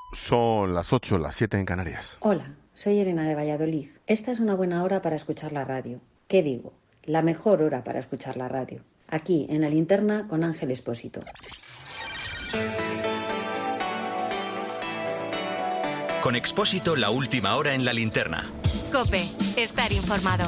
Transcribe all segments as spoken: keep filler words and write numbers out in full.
Son las ocho, las siete en Canarias. Hola, soy Elena de Valladolid. Esta es una buena hora para escuchar la radio. ¿Qué digo? La mejor hora para escuchar la radio. Aquí, en La Linterna, con Ángel Expósito. Con Expósito, la última hora en La Linterna. COPE, estar informado.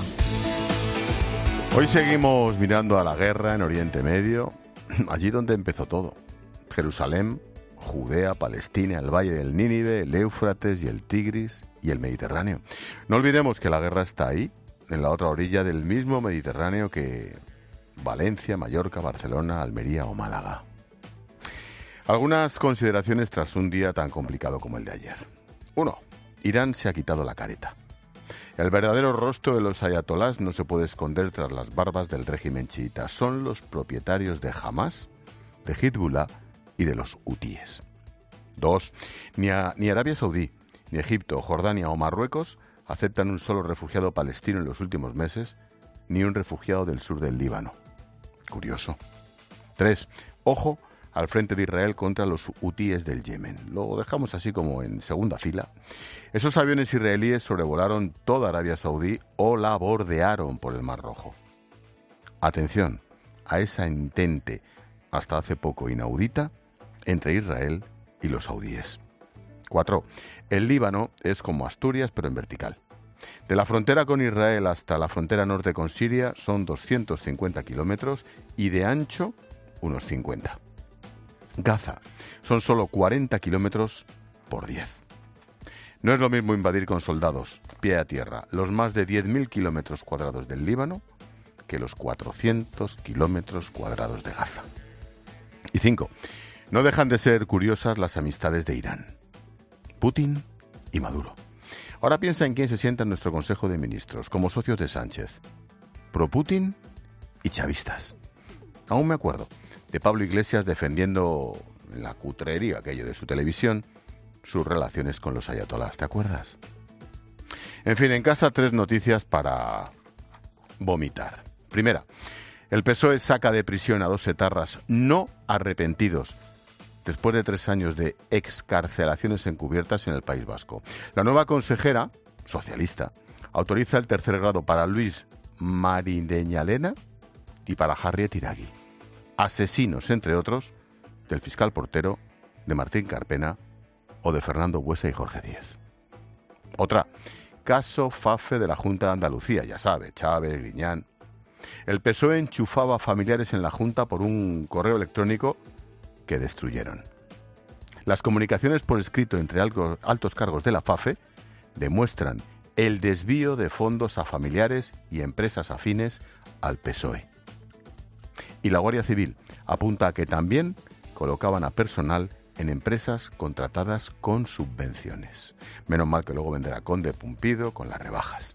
Hoy seguimos mirando a la guerra en Oriente Medio, allí donde empezó todo. Jerusalén, Judea, Palestina, el Valle del Nínive, el Éufrates y el Tigris y el Mediterráneo. No olvidemos que la guerra está ahí, en la otra orilla del mismo Mediterráneo que Valencia, Mallorca, Barcelona, Almería o Málaga. Algunas consideraciones tras un día tan complicado como el de ayer. Uno, Irán se ha quitado la careta. El verdadero rostro de los ayatolás no se puede esconder tras las barbas del régimen chiita. Son los propietarios de Hamás, de Hezbollah y de los hutíes. Dos, ni, a, ni Arabia Saudí, ni Egipto, Jordania o Marruecos aceptan un solo refugiado palestino en los últimos meses, ni un refugiado del sur del Líbano. Curioso. Tres, ojo al frente de Israel contra los hutíes del Yemen. Lo dejamos así como en segunda fila. Esos aviones israelíes sobrevolaron toda Arabia Saudí o la bordearon por el Mar Rojo. Atención a esa entente, hasta hace poco inaudita, entre Israel y los saudíes. Cuatro. El Líbano es como Asturias, pero en vertical. De la frontera con Israel hasta la frontera norte con Siria son doscientos cincuenta kilómetros y de ancho unos cincuenta. Gaza son solo cuarenta kilómetros por diez. No es lo mismo invadir con soldados, pie a tierra, los más de diez mil kilómetros cuadrados del Líbano que los cuatrocientos kilómetros cuadrados de Gaza. Y cinco. No dejan de ser curiosas las amistades de Irán, Putin y Maduro. Ahora piensa en quién se sienta en nuestro Consejo de Ministros, como socios de Sánchez, pro-Putin y chavistas. Aún me acuerdo de Pablo Iglesias defendiendo en la cutrería aquello de su televisión sus relaciones con los ayatolás, ¿te acuerdas? En fin, en casa tres noticias para vomitar. Primera, el P S O E saca de prisión a dos etarras no arrepentidos después de tres años de excarcelaciones encubiertas en el País Vasco. La nueva consejera, socialista, autoriza el tercer grado para Luis Mariñalena y para Harriet Iragui, asesinos, entre otros, del fiscal Portero, de Martín Carpena o de Fernando Buesa y Jorge Díez. Otra, caso Fafe de la Junta de Andalucía, ya sabe, Chávez, Griñán. El P S O E enchufaba a familiares en la Junta por un correo electrónico que destruyeron. Las comunicaciones por escrito entre algo, altos cargos de la Fafe demuestran el desvío de fondos a familiares y empresas afines al P S O E. Y la Guardia Civil apunta a que también colocaban a personal en empresas contratadas con subvenciones. Menos mal que luego venderá Conde Pumpido con las rebajas.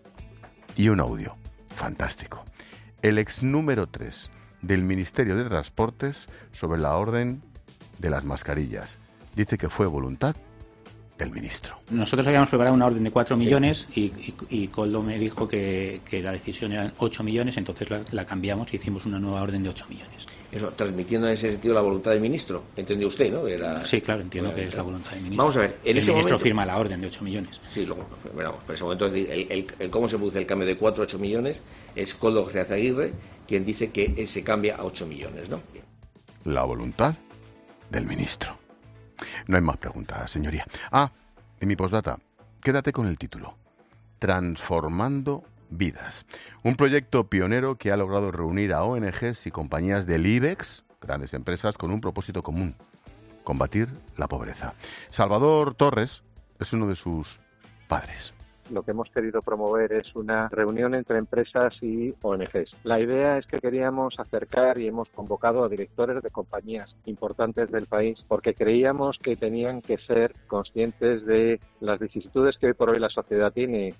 Y un audio fantástico. El ex número tres del Ministerio de Transportes sobre la orden de las mascarillas. Dice que fue voluntad del ministro. Nosotros habíamos preparado una orden de cuatro millones y, y, y Koldo me dijo que, que la decisión eran ocho millones, entonces la, la cambiamos y hicimos una nueva orden de ocho millones. Eso, transmitiendo en ese sentido la voluntad del ministro. ¿Entendió usted, no? Era... Sí, claro, entiendo bueno, que es la voluntad del ministro. Vamos a ver, en el ese ministro momento... firma la orden de ocho millones. Sí, luego, bueno, pero ese momento, el, el, el, cómo se produce el cambio de cuatro a ocho millones es Koldo Aguirre quien dice que se cambia a ocho millones, ¿no? Bien. La voluntad del ministro. No hay más preguntas, señoría. Ah, en mi postdata, quédate con el título. Transformando vidas. Un proyecto pionero que ha logrado reunir a O N Ges y compañías del IBEX, grandes empresas, con un propósito común: combatir la pobreza. Salvador Torres es uno de sus padres. Lo que hemos querido promover es una reunión entre empresas y O N Ges. La idea es que queríamos acercar y hemos convocado a directores de compañías importantes del país porque creíamos que tenían que ser conscientes de las vicisitudes que hoy por hoy la sociedad tiene.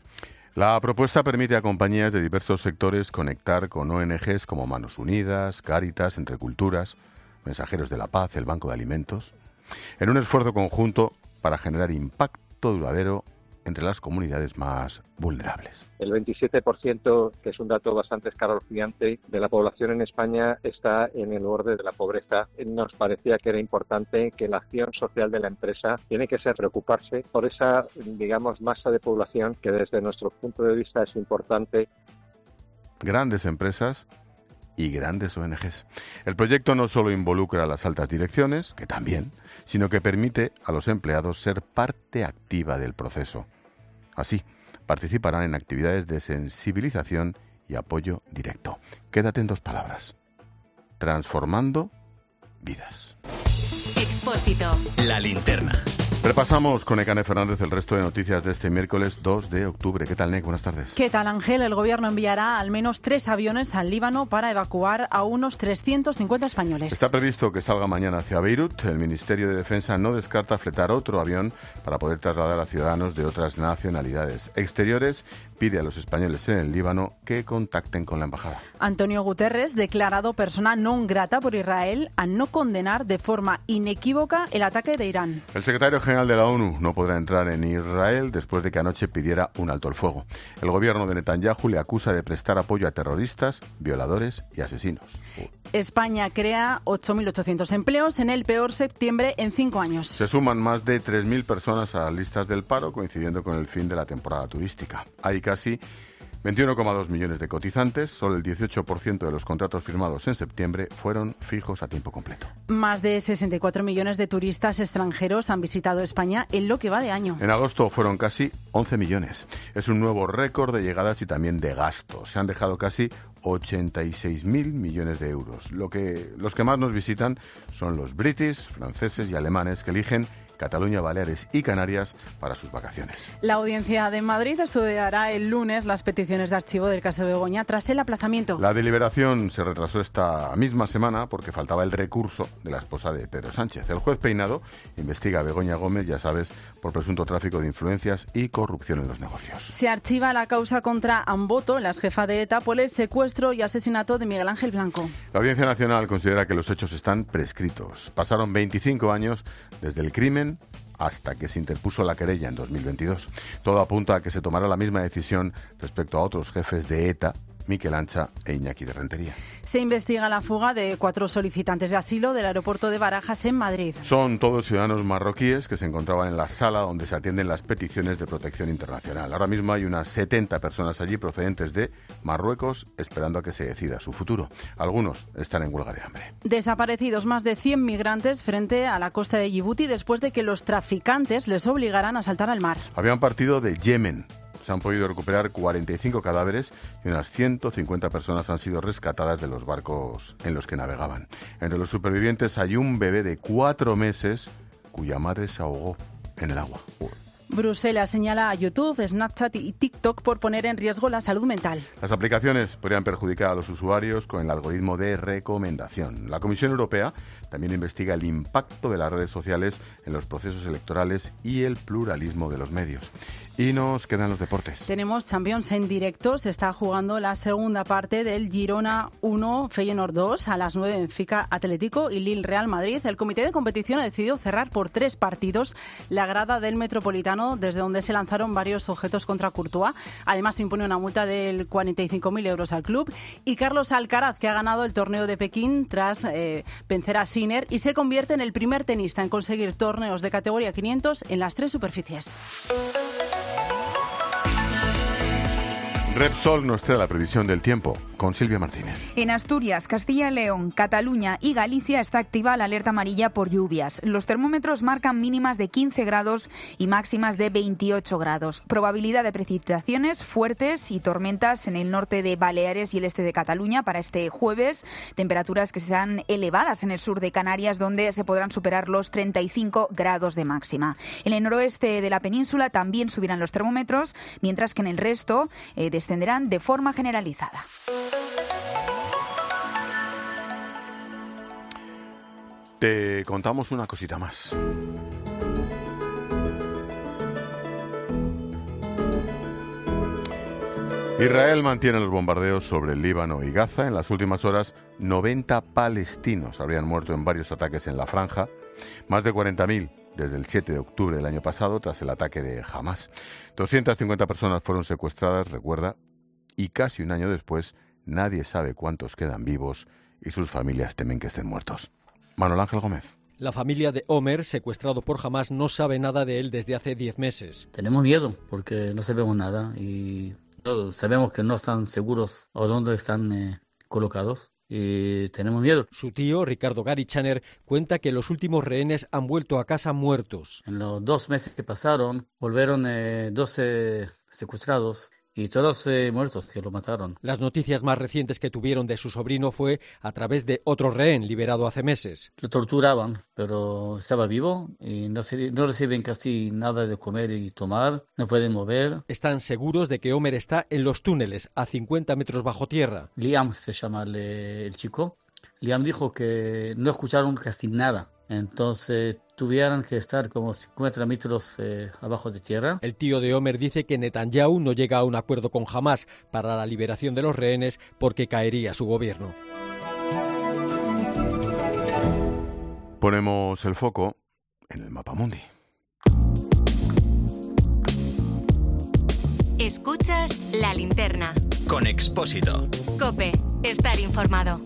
La propuesta permite a compañías de diversos sectores conectar con O N Ges como Manos Unidas, Cáritas, Entre Culturas, Mensajeros de la Paz, el Banco de Alimentos, en un esfuerzo conjunto para generar impacto duradero entre las comunidades más vulnerables. El veintisiete por ciento, que es un dato bastante escalofriante, de la población en España está en el borde de la pobreza. Nos parecía que era importante que la acción social de la empresa tiene que ser preocuparse por esa, digamos, masa de población que desde nuestro punto de vista es importante. Grandes empresas y grandes O N Ges. El proyecto no solo involucra a las altas direcciones, que también, sino que permite a los empleados ser parte activa del proceso. Así, participarán en actividades de sensibilización y apoyo directo. Quédate en dos palabras. Transformando vidas. Expósito. La linterna. Repasamos con Ekane Fernández el resto de noticias de este miércoles dos de octubre. ¿Qué tal, Nek? Buenas tardes. ¿Qué tal, Ángel? El gobierno enviará al menos tres aviones al Líbano para evacuar a unos trescientos cincuenta españoles. Está previsto que salga mañana hacia Beirut. El Ministerio de Defensa no descarta fletar otro avión para poder trasladar a ciudadanos de otras nacionalidades. Exteriores pide a los españoles en el Líbano que contacten con la embajada. Antonio Guterres, declarado persona non grata por Israel, a no condenar de forma inequívoca el ataque de Irán. El secretario general de la ONU no podrá entrar en Israel después de que anoche pidiera un alto el fuego. El gobierno de Netanyahu le acusa de prestar apoyo a terroristas, violadores y asesinos. España crea ocho mil ochocientos empleos en el peor septiembre en cinco años. Se suman más de tres mil personas a las listas del paro, coincidiendo con el fin de la temporada turística. Hay casi veintiuno coma dos millones de cotizantes, solo el dieciocho por ciento de los contratos firmados en septiembre fueron fijos a tiempo completo. Más de sesenta y cuatro millones de turistas extranjeros han visitado España en lo que va de año. En agosto fueron casi once millones. Es un nuevo récord de llegadas y también de gastos. Se han dejado casi ochenta y seis mil millones de euros. Lo que, los que más nos visitan son los british, franceses y alemanes que eligen Cataluña, Baleares y Canarias para sus vacaciones. La Audiencia de Madrid estudiará el lunes las peticiones de archivo del caso Begoña tras el aplazamiento. La deliberación se retrasó esta misma semana porque faltaba el recurso de la esposa de Pedro Sánchez. El juez Peinado investiga a Begoña Gómez, ya sabes, por presunto tráfico de influencias y corrupción en los negocios. Se archiva la causa contra Amboto, la jefa de ETA, por el secuestro y asesinato de Miguel Ángel Blanco. La Audiencia Nacional considera que los hechos están prescritos. Pasaron veinticinco años desde el crimen hasta que se interpuso la querella en dos mil veintidós. Todo apunta a que se tomará la misma decisión respecto a otros jefes de ETA, Miquel Ancha e Iñaki de Rentería. Se investiga la fuga de cuatro solicitantes de asilo del aeropuerto de Barajas en Madrid. Son todos ciudadanos marroquíes que se encontraban en la sala donde se atienden las peticiones de protección internacional. Ahora mismo hay unas setenta personas allí procedentes de Marruecos esperando a que se decida su futuro. Algunos están en huelga de hambre. Desaparecidos más de cien migrantes frente a la costa de Yibuti después de que los traficantes les obligaran a saltar al mar. Habían partido de Yemen. Se han podido recuperar cuarenta y cinco cadáveres y unas ciento cincuenta personas han sido rescatadas de los barcos en los que navegaban. Entre los supervivientes hay un bebé de cuatro meses cuya madre se ahogó en el agua. Bruselas señala a YouTube, Snapchat y TikTok por poner en riesgo la salud mental. Las aplicaciones podrían perjudicar a los usuarios con el algoritmo de recomendación. La Comisión Europea también investiga el impacto de las redes sociales en los procesos electorales y el pluralismo de los medios. Y nos quedan los deportes. Tenemos Champions en directo. Se está jugando la segunda parte del Girona uno, Feyenoord dos, a las nueve Benfica Atlético y Lille Real Madrid. El comité de competición ha decidido cerrar por tres partidos la grada del Metropolitano, desde donde se lanzaron varios objetos contra Courtois. Además, se impone una multa de cuarenta y cinco mil euros al club. Y Carlos Alcaraz, que ha ganado el torneo de Pekín tras eh, vencer a Sinner y se convierte en el primer tenista en conseguir torneos de categoría quinientos en las tres superficies. Repsol nos trae la previsión del tiempo con Silvia Martínez. En Asturias, Castilla y León, Cataluña y Galicia está activa la alerta amarilla por lluvias. Los termómetros marcan mínimas de quince grados y máximas de veintiocho grados. Probabilidad de precipitaciones fuertes y tormentas en el norte de Baleares y el este de Cataluña para este jueves. Temperaturas que serán elevadas en el sur de Canarias, donde se podrán superar los treinta y cinco grados de máxima. En el noroeste de la península también subirán los termómetros, mientras que en el resto eh, descenderán de forma generalizada. Te contamos una cosita más. Israel mantiene los bombardeos sobre el Líbano y Gaza. En las últimas horas, noventa palestinos habrían muerto en varios ataques en la franja. Más de cuarenta mil desde el siete de octubre del año pasado tras el ataque de Hamás. doscientas cincuenta personas fueron secuestradas, recuerda, y casi un año después nadie sabe cuántos quedan vivos y sus familias temen que estén muertos. Manuel Ángel Gómez. La familia de Omer, secuestrado por Hamás, no sabe nada de él desde hace diez meses. Tenemos miedo porque no sabemos nada y todos sabemos que no están seguros o dónde están eh, colocados. Y tenemos miedo. Su tío, Ricardo Garichaner, cuenta que los últimos rehenes han vuelto a casa muertos. En los dos meses que pasaron, volvieron eh, doce secuestrados y todos eh, muertos, que lo mataron. Las noticias más recientes que tuvieron de su sobrino fue a través de otro rehén liberado hace meses. Lo torturaban, pero estaba vivo y no, se, no reciben casi nada de comer y tomar, no pueden mover. Están seguros de que Omer está en los túneles, a cincuenta metros bajo tierra. Liam se llama el, el chico. Liam dijo que no escucharon casi nada. Entonces tuvieron que estar como cincuenta metros eh, abajo de tierra. El tío de Omer dice que Netanyahu no llega a un acuerdo con Hamás para la liberación de los rehenes porque caería su gobierno. Ponemos el foco en el Mapamundi. Escuchas La Linterna. Con Expósito. COPE. Estar informado.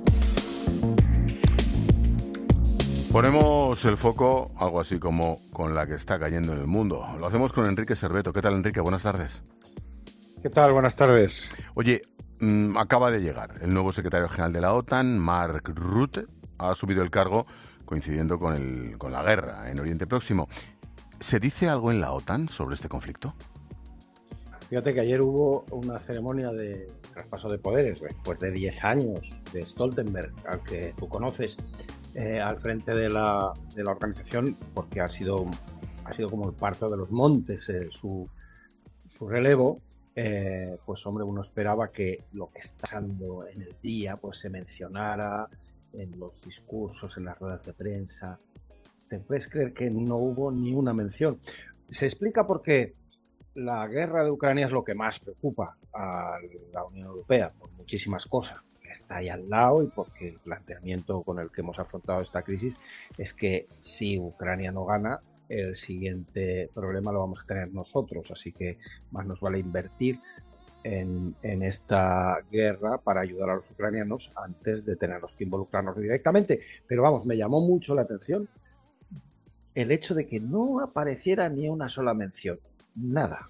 Ponemos el foco, algo así como con la que está cayendo en el mundo. Lo hacemos con Enrique Serveto. ¿Qué tal, Enrique? Buenas tardes. ¿Qué tal? Buenas tardes. Oye, mmm, acaba de llegar el nuevo secretario general de la OTAN, Mark Rutte. Ha subido el cargo coincidiendo con, el, con la guerra en Oriente Próximo. ¿Se dice algo en la OTAN sobre este conflicto? Fíjate que ayer hubo una ceremonia de traspaso de poderes, después de diez años de Stoltenberg, al que tú conoces, eh, al frente de la, de la organización, porque ha sido, ha sido como el parto de los montes, eh, su, su relevo. Eh, pues hombre, uno esperaba que lo que está pasando en el día pues se mencionara en los discursos, en las ruedas de prensa. ¿Te puedes creer que no hubo ni una mención? Se explica porque la guerra de Ucrania es lo que más preocupa a la Unión Europea, por muchísimas cosas. Está ahí al lado y porque el planteamiento con el que hemos afrontado esta crisis es que si Ucrania no gana, el siguiente problema lo vamos a tener nosotros. Así que más nos vale invertir en, en esta guerra para ayudar a los ucranianos antes de tenernos que involucrarnos directamente. Pero vamos, me llamó mucho la atención el hecho de que no apareciera ni una sola mención. Nada.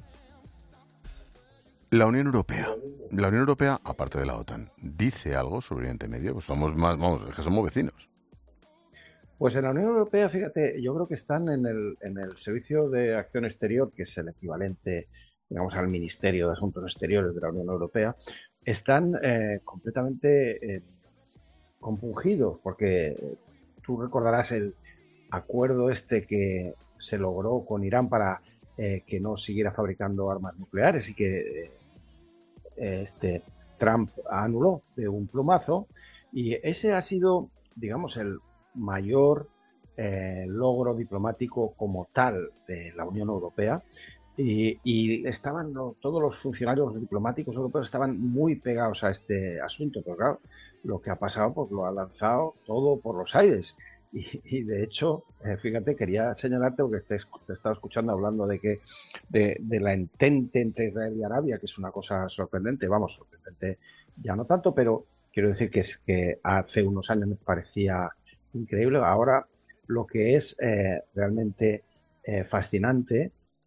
La Unión Europea. La Unión Europea, aparte de la OTAN, ¿dice algo sobre Oriente Medio? Pues somos más, vamos, es que somos vecinos. Pues en la Unión Europea, fíjate, yo creo que están en el, en el Servicio de Acción Exterior, que es el equivalente, digamos, al Ministerio de Asuntos Exteriores de la Unión Europea, están eh, completamente eh, compungidos, porque tú recordarás el acuerdo este que se logró con Irán para eh, que no siguiera fabricando armas nucleares y que eh, este Trump anuló de un plumazo, y ese ha sido, digamos, el mayor eh, logro diplomático como tal de la Unión Europea, y, y estaban no, todos los funcionarios diplomáticos europeos estaban muy pegados a este asunto, pero claro, lo que ha pasado pues lo ha lanzado todo por los aires. Y, y de hecho, eh, fíjate, quería señalarte porque te, te estaba escuchando hablando de que de, de la entente entre Israel y Arabia, que es una cosa sorprendente, vamos, sorprendente ya no tanto, pero quiero decir que, es, que hace unos años me parecía increíble. Ahora lo que es eh, realmente eh, fascinante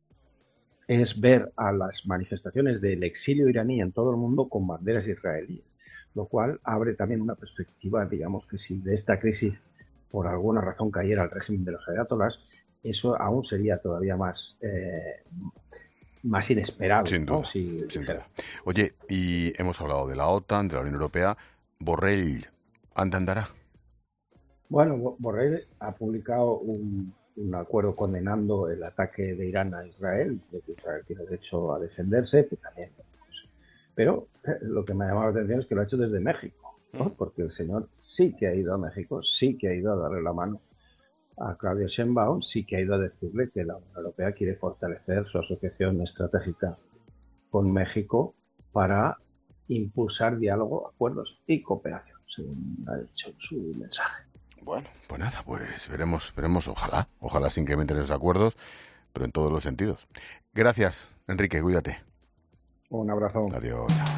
es ver a las manifestaciones del exilio iraní en todo el mundo con banderas israelíes, lo cual abre también una perspectiva, digamos, que si de esta crisis por alguna razón cayera el régimen de los ayatolás, eso aún sería todavía más eh, más inesperado. Sin duda, ¿no? Si, sin duda. Oye, y hemos hablado de la OTAN, de la Unión Europea. Borrell, ¿anda andará? Bueno, Borrell ha publicado un, un acuerdo condenando el ataque de Irán a Israel, de que Israel tiene derecho a defenderse, que también, pues, pero eh, lo que me ha llamado la atención es que lo ha hecho desde México, ¿no? Porque el señor sí que ha ido a México, sí que ha ido a darle la mano a Claudia Sheinbaum, sí que ha ido a decirle que la Unión Europea quiere fortalecer su asociación estratégica con México para impulsar diálogo, acuerdos y cooperación, según ha dicho su mensaje. Bueno, pues nada, pues veremos, veremos, ojalá, ojalá se incrementen esos acuerdos, pero en todos los sentidos. Gracias, Enrique, cuídate. Un abrazo. Adiós, chao.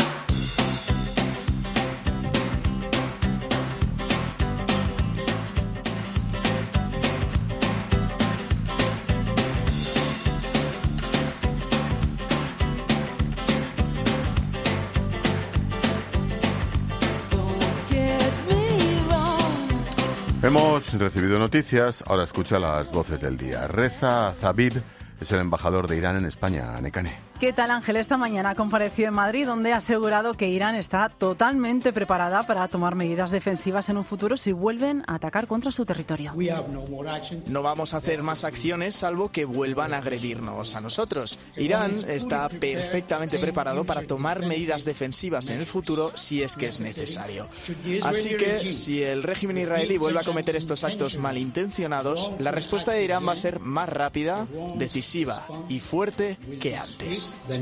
Hemos recibido noticias, ahora escucha las voces del día. Reza Zabib es el embajador de Irán en España, Nekane. ¿Qué tal, Ángel? Esta mañana compareció en Madrid, donde ha asegurado que Irán está totalmente preparada para tomar medidas defensivas en un futuro si vuelven a atacar contra su territorio. No vamos a hacer más acciones salvo que vuelvan a agredirnos a nosotros. Irán está perfectamente preparado para tomar medidas defensivas en el futuro si es que es necesario. Así que, si el régimen israelí vuelve a cometer estos actos malintencionados, la respuesta de Irán va a ser más rápida, decisiva y fuerte que antes.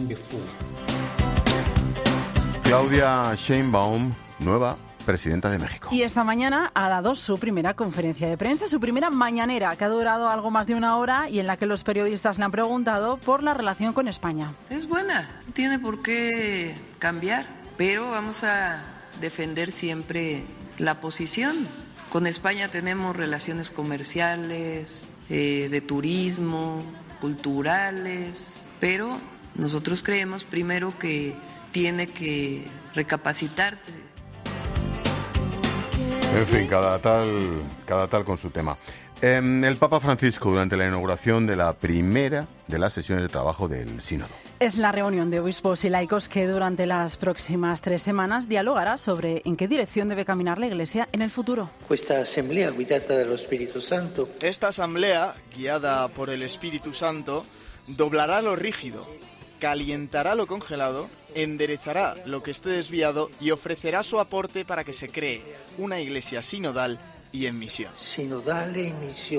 Claudia Sheinbaum, nueva presidenta de México. Y esta mañana ha dado su primera conferencia de prensa, su primera mañanera, que ha durado algo más de una hora y en la que los periodistas le han preguntado por la relación con España. Es buena, no tiene por qué cambiar, pero vamos a defender siempre la posición. Con España tenemos relaciones comerciales, eh, de turismo, culturales, pero nosotros creemos primero que tiene que recapacitarse. En fin, cada tal, cada tal con su tema. Eh, el Papa Francisco, durante la inauguración de la primera de las sesiones de trabajo del Sínodo. Es la reunión de obispos y laicos que durante las próximas tres semanas dialogará sobre en qué dirección debe caminar la Iglesia en el futuro. Esta asamblea guiada por el Espíritu Santo. Esta asamblea, guiada por el Espíritu Santo, doblará lo rígido, calientará lo congelado, enderezará lo que esté desviado y ofrecerá su aporte para que se cree una iglesia sinodal y en misión. Sinodal y misión.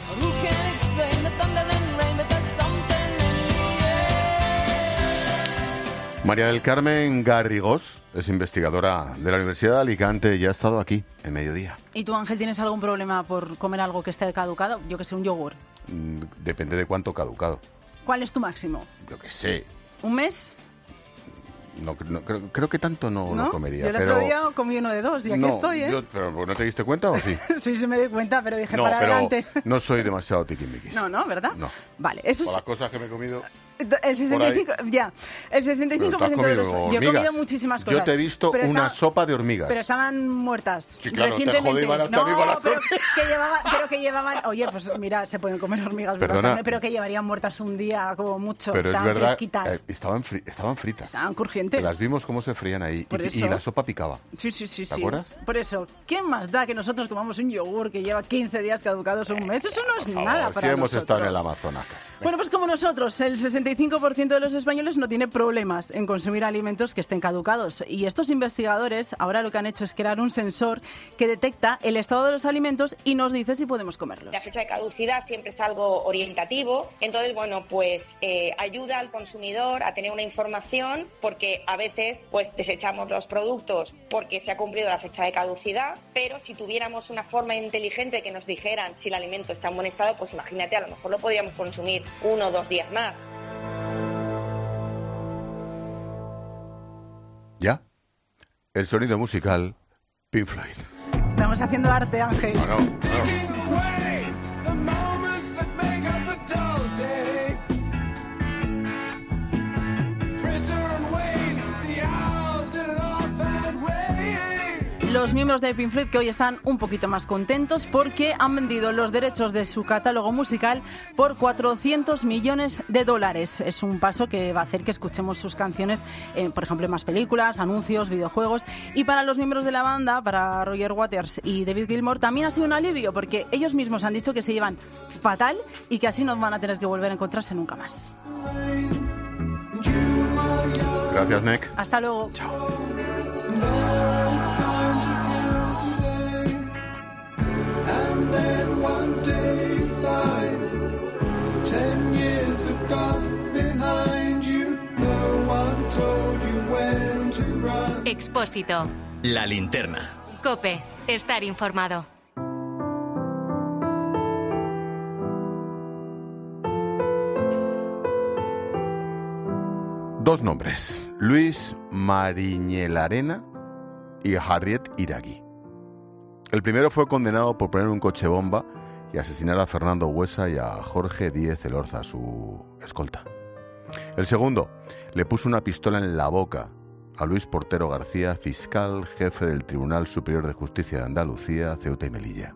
María del Carmen Garrigós es investigadora de la Universidad de Alicante y ha estado aquí en Mediodía. ¿Y tú, Ángel, tienes algún problema por comer algo que esté caducado? Yo que sé, un yogur. Mm, depende de cuánto caducado. ¿Cuál es tu máximo? Yo que sé. ¿Un mes? No, no creo, creo que tanto no, ¿No? no comería. Yo el pero... otro día comí uno de dos y aquí no, estoy, ¿eh? Yo, pero ¿no te diste cuenta o sí? Sí, sí me di cuenta, pero dije no, para pero adelante. No soy demasiado tiquismiquis. No, no, ¿verdad? No. Vale, eso Por es... las cosas que me he comido... El sesenta y cinco, ya, el sesenta y cinco por ciento de los... hormigas. Yo he comido muchísimas cosas. Yo te he visto una estaba, sopa de hormigas. Pero estaban muertas. Sí, claro, recientemente. te jode, iban hasta no, arriba las pero que, llevaban, pero que llevaban... Oye, pues mira, se pueden comer hormigas, Perdona, pero que llevarían muertas un día como mucho. Pero estaban es verdad, fresquitas. Eh, estaban, fri estaban fritas. Estaban crujientes. Que las vimos cómo se frían ahí. Y, y la sopa picaba. Sí, sí, sí. ¿Te sí. acuerdas? Por eso, ¿qué más da que nosotros comamos un yogur que lleva quince días caducados o un mes? Eso no es Por favor, nada para si hemos nosotros. estado en el Amazonas casi. Bueno, pues como nosotros, el sesenta y cinco por ciento de los españoles no tiene problemas en consumir alimentos que estén caducados. Y estos investigadores ahora lo que han hecho es crear un sensor que detecta el estado de los alimentos y nos dice si podemos comerlos. La fecha de caducidad siempre es algo orientativo, entonces, bueno, pues eh, ayuda al consumidor a tener una información, porque a veces pues desechamos los productos porque se ha cumplido la fecha de caducidad, pero si tuviéramos una forma inteligente que nos dijeran si el alimento está en buen estado, pues imagínate, a lo mejor lo podríamos consumir uno o dos días más. ¿Ya? El sonido musical, Pink Floyd. Estamos haciendo arte, Ángel. No, no, no. Los miembros de Pink Floyd que hoy están un poquito más contentos porque han vendido los derechos de su catálogo musical por cuatrocientos millones de dólares. Es un paso que va a hacer que escuchemos sus canciones, eh, por ejemplo, en más películas, anuncios, videojuegos. Y para los miembros de la banda, para Roger Waters y David Gilmour, también ha sido un alivio porque ellos mismos han dicho que se llevan fatal y que así no van a tener que volver a encontrarse nunca más. Gracias, Nick. Hasta luego. Chao. And then one day you find ten years have gone behind you. No one told you when to run. Expósito. La linterna. COPE. Estar informado. Dos nombres, Luis Mariñelarena y Harriet Iragui. El primero fue condenado por poner un coche bomba y asesinar a Fernando Huesa y a Jorge Díez Elorza, su escolta. El segundo le puso una pistola en la boca a Luis Portero García, fiscal jefe del Tribunal Superior de Justicia de Andalucía, Ceuta y Melilla.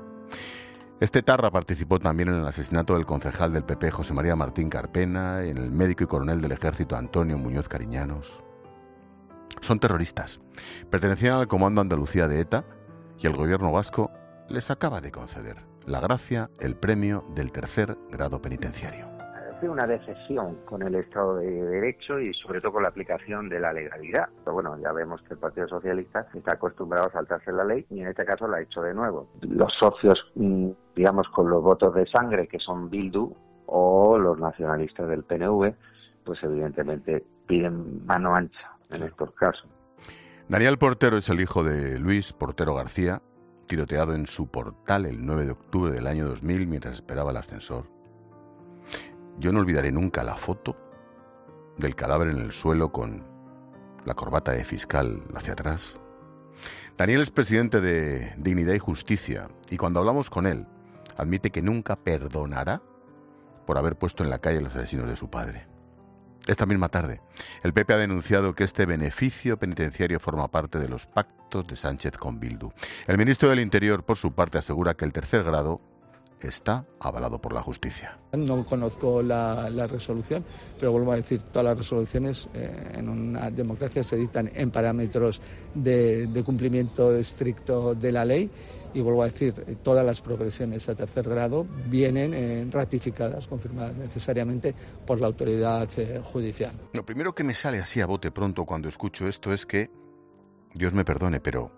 Este tarra participó también en el asesinato del concejal del P P José María Martín Carpena y en el médico y coronel del Ejército Antonio Muñoz Cariñanos. Son terroristas, pertenecían al Comando Andalucía de ETA y el gobierno vasco les acaba de conceder la gracia, el premio del tercer grado penitenciario. Hace una decepción con el Estado de Derecho y sobre todo con la aplicación de la legalidad. Pero bueno, ya vemos que el Partido Socialista está acostumbrado a saltarse la ley y en este caso la ha hecho de nuevo. Los socios, digamos, con los votos de sangre, que son Bildu, o los nacionalistas del P N V, pues evidentemente piden mano ancha en estos casos. Daniel Portero es el hijo de Luis Portero García, tiroteado en su portal el nueve de octubre del año dos mil mientras esperaba el ascensor. Yo no olvidaré nunca la foto del cadáver en el suelo con la corbata de fiscal hacia atrás. Daniel es presidente de Dignidad y Justicia y cuando hablamos con él admite que nunca perdonará por haber puesto en la calle a los asesinos de su padre. Esta misma tarde, el P P ha denunciado que este beneficio penitenciario forma parte de los pactos de Sánchez con Bildu. El ministro del Interior, por su parte, asegura que el tercer grado está avalado por la justicia. No conozco la, la resolución, pero vuelvo a decir, todas las resoluciones eh, en una democracia se dictan en parámetros de, de cumplimiento estricto de la ley y vuelvo a decir, todas las progresiones a tercer grado vienen eh, ratificadas, confirmadas necesariamente por la autoridad eh, judicial. Lo primero que me sale así a bote pronto cuando escucho esto es que, Dios me perdone, pero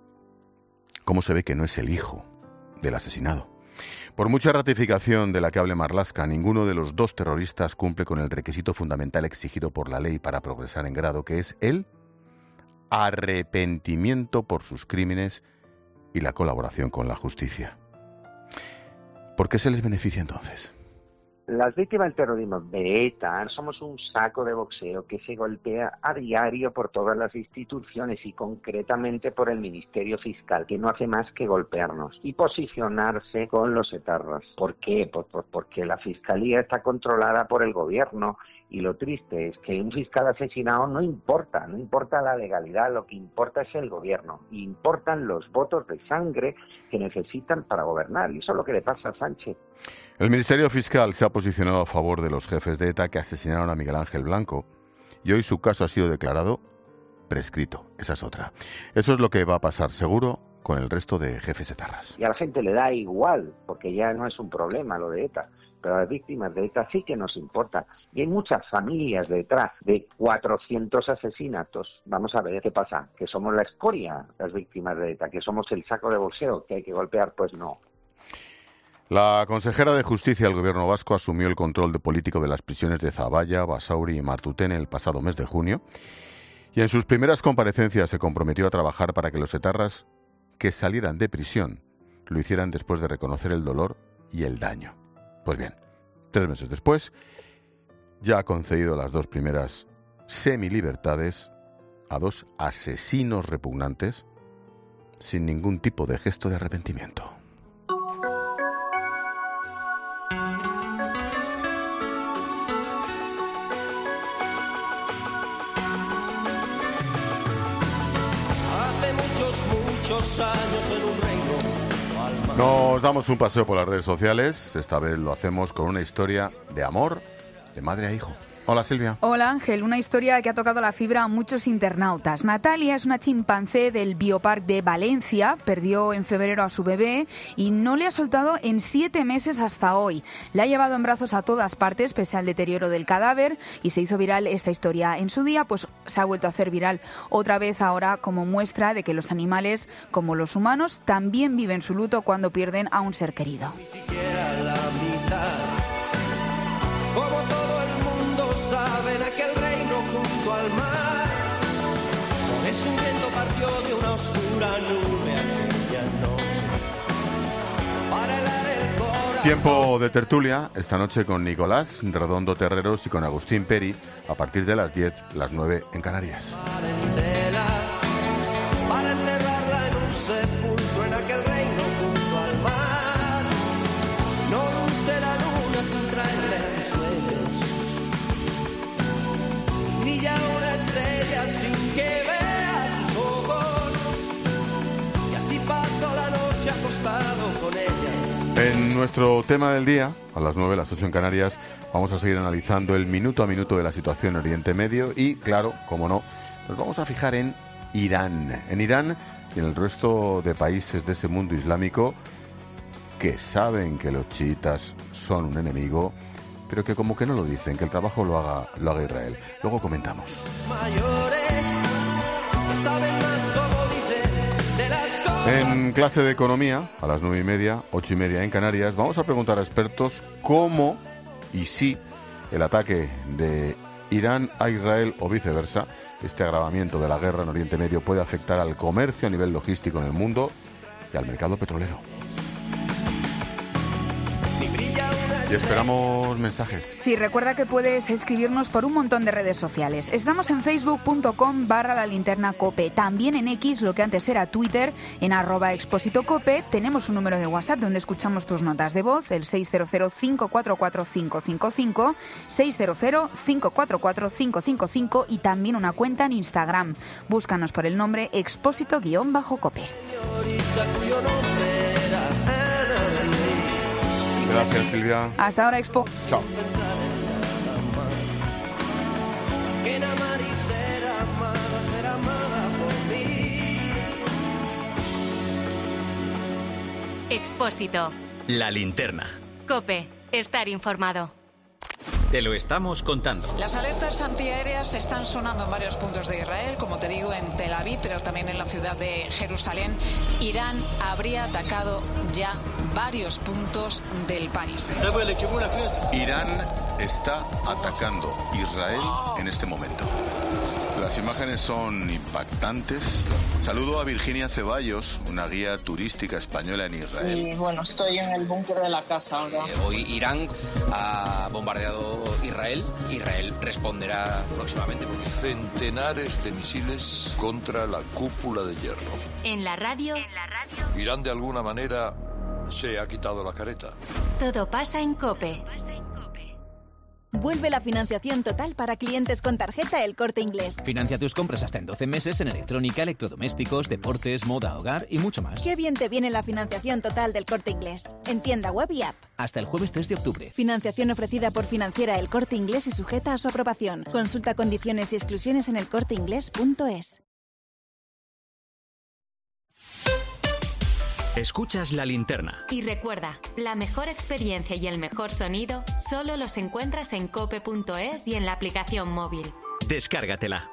¿cómo se ve que no es el hijo del asesinado? Por mucha ratificación de la que hable Marlaska, ninguno de los dos terroristas cumple con el requisito fundamental exigido por la ley para progresar en grado, que es el arrepentimiento por sus crímenes y la colaboración con la justicia. ¿Por qué se les beneficia entonces? Las víctimas del terrorismo de ETA somos un saco de boxeo que se golpea a diario por todas las instituciones y concretamente por el Ministerio Fiscal, que no hace más que golpearnos y posicionarse con los etarras. ¿Por qué? Por, por, porque la Fiscalía está controlada por el gobierno y lo triste es que un fiscal asesinado no importa, no importa la legalidad, lo que importa es el gobierno, y importan los votos de sangre que necesitan para gobernar y eso es lo que le pasa a Sánchez. El Ministerio Fiscal se ha posicionado a favor de los jefes de ETA que asesinaron a Miguel Ángel Blanco y hoy su caso ha sido declarado prescrito. Esa es otra. Eso es lo que va a pasar seguro con el resto de jefes etarras. Y a la gente le da igual, porque ya no es un problema lo de ETA, pero a las víctimas de ETA sí que nos importa. Y hay muchas familias detrás de cuatrocientos asesinatos. Vamos a ver qué pasa, que somos la escoria, las víctimas de ETA, que somos el saco de boxeo que hay que golpear, pues no. La consejera de Justicia del Gobierno vasco asumió el control de político de las prisiones de Zaballa, Basauri y Martutene el pasado mes de junio y en sus primeras comparecencias se comprometió a trabajar para que los etarras que salieran de prisión lo hicieran después de reconocer el dolor y el daño. Pues bien, tres meses después ya ha concedido las dos primeras semilibertades a dos asesinos repugnantes sin ningún tipo de gesto de arrepentimiento. Años en un reino. Nos damos un paseo por las redes sociales. Esta vez lo hacemos con una historia de amor de madre a hijo. Hola, Silvia. Hola, Ángel. Una historia que ha tocado la fibra a muchos internautas. Natalia es una chimpancé del Biopark de Valencia. Perdió en febrero a su bebé y no le ha soltado en siete meses hasta hoy. La ha llevado en brazos a todas partes pese al deterioro del cadáver y se hizo viral esta historia en su día, pues se ha vuelto a hacer viral otra vez ahora como muestra de que los animales, como los humanos, también viven su luto cuando pierden a un ser querido. Ni siquiera la mitad. Como todo el mundo sabe, en aquel reino junto al mar, es un viento partió de una oscura nube aquella noche para helar el corazón. Tiempo de tertulia, esta noche con Nicolás Redondo Terreros y con Agustín Peri, a partir de las diez, las nueve en Canarias. Para enterrarla en un sepulcro en aquel reino junto al mar. No luce la luna sin traerle mis sueños. Brilla una estrella sin que vea sus ojos. Y así paso la noche acostado con ella. En nuestro tema del día, a las nueve, las ocho en Canarias, vamos a seguir analizando el minuto a minuto de la situación en Oriente Medio y, claro, como no, nos vamos a fijar en Irán. En Irán y en el resto de países de ese mundo islámico que saben que los chiitas son un enemigo, pero que como que no lo dicen, que el trabajo lo haga, lo haga Israel. Luego comentamos. En clase de economía, a las nueve y media, ocho y media en Canarias, vamos a preguntar a expertos cómo y si el ataque de Irán a Israel o viceversa, este agravamiento de la guerra en Oriente Medio, puede afectar al comercio a nivel logístico en el mundo y al mercado petrolero. Y esperamos mensajes. Sí, recuerda que puedes escribirnos por un montón de redes sociales. Estamos en facebook.com barra la linterna cope. También en X, lo que antes era Twitter, en arroba expósito cope. Tenemos un número de WhatsApp donde escuchamos tus notas de voz, el seis cero cero, cinco cuatro cuatro, cinco cinco cinco, seis cero cero, cinco cuatro cuatro, cinco cinco cinco y también una cuenta en Instagram. Búscanos por el nombre expósito-cope. Gracias, Silvia. Hasta ahora, Expo. Chao. Expósito. La linterna. COPE. Estar informado. Te lo estamos contando. Las alertas antiaéreas están sonando en varios puntos de Israel, como te digo, en Tel Aviv, pero también en la ciudad de Jerusalén. Irán habría atacado ya varios puntos del país. Irán está atacando Israel en este momento. Las imágenes son impactantes. Saludo a Virginia Ceballos, una guía turística española en Israel. Y bueno, estoy en el búnker de la casa ahora. Eh, hoy Irán ha bombardeado Israel. Israel responderá próximamente. Centenares de misiles contra la cúpula de hierro. En la radio. En la radio. Irán de alguna manera se ha quitado la careta. Todo pasa en COPE. Vuelve la financiación total para clientes con tarjeta El Corte Inglés. Financia tus compras hasta en doce meses en electrónica, electrodomésticos, deportes, moda, hogar y mucho más. Qué bien te viene la financiación total del Corte Inglés. En tienda web y app. Hasta el jueves tres de octubre. Financiación ofrecida por Financiera El Corte Inglés y sujeta a su aprobación. Consulta condiciones y exclusiones en el corte inglés punto es. Escuchas La Linterna. Y recuerda, la mejor experiencia y el mejor sonido solo los encuentras en cope punto es y en la aplicación móvil. Descárgatela.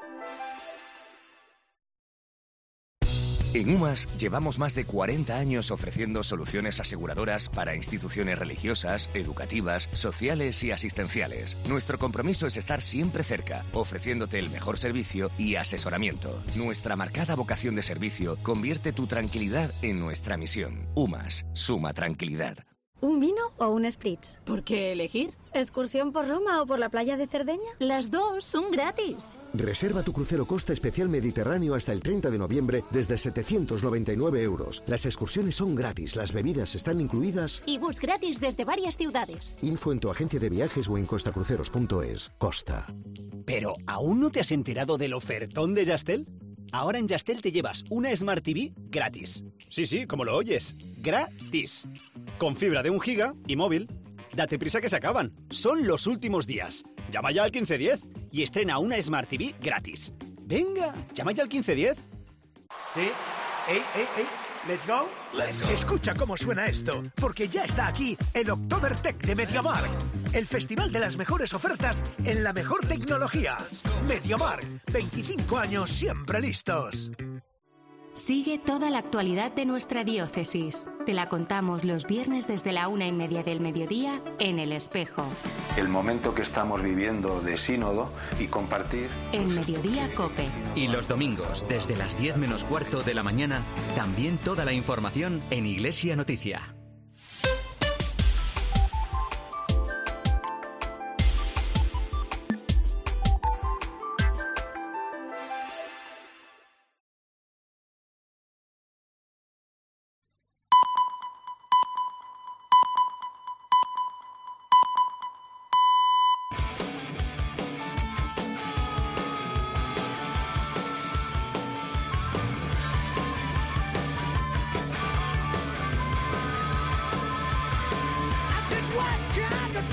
En UMAS llevamos más de cuarenta años ofreciendo soluciones aseguradoras para instituciones religiosas, educativas, sociales y asistenciales. Nuestro compromiso es estar siempre cerca, ofreciéndote el mejor servicio y asesoramiento. Nuestra marcada vocación de servicio convierte tu tranquilidad en nuestra misión. UMAS, suma tranquilidad. ¿Un vino o un spritz? ¿Por qué elegir? ¿Excursión por Roma o por la playa de Cerdeña? Las dos son gratis. Reserva tu crucero Costa Especial Mediterráneo hasta el treinta de noviembre desde setecientos noventa y nueve euros. Las excursiones son gratis, las bebidas están incluidas. Y bus gratis desde varias ciudades. Info en tu agencia de viajes o en costacruceros punto es. Costa. ¿Pero aún no te has enterado del ofertón de Yastel? Ahora en Yastel te llevas una Smart T V gratis. Sí, sí, como lo oyes. Gratis. Con fibra de un giga y móvil. Date prisa que se acaban. Son los últimos días. Llama ya al quince diez y estrena una Smart T V gratis. Venga, llama ya al quince diez. ¿Sí? ¿Ey, ey, ey? ¿Let's go? Let's go. Escucha cómo suena esto, porque ya está aquí el Oktobertech de MediaMarkt, el festival de las mejores ofertas en la mejor tecnología. MediaMarkt, veinticinco años siempre listos. Sigue toda la actualidad de nuestra diócesis. Te la contamos los viernes desde la una y media del mediodía en El Espejo. El momento que estamos viviendo de sínodo y compartir. En Mediodía COPE. Y los domingos, desde las diez menos cuarto de la mañana, también toda la información en Iglesia Noticia.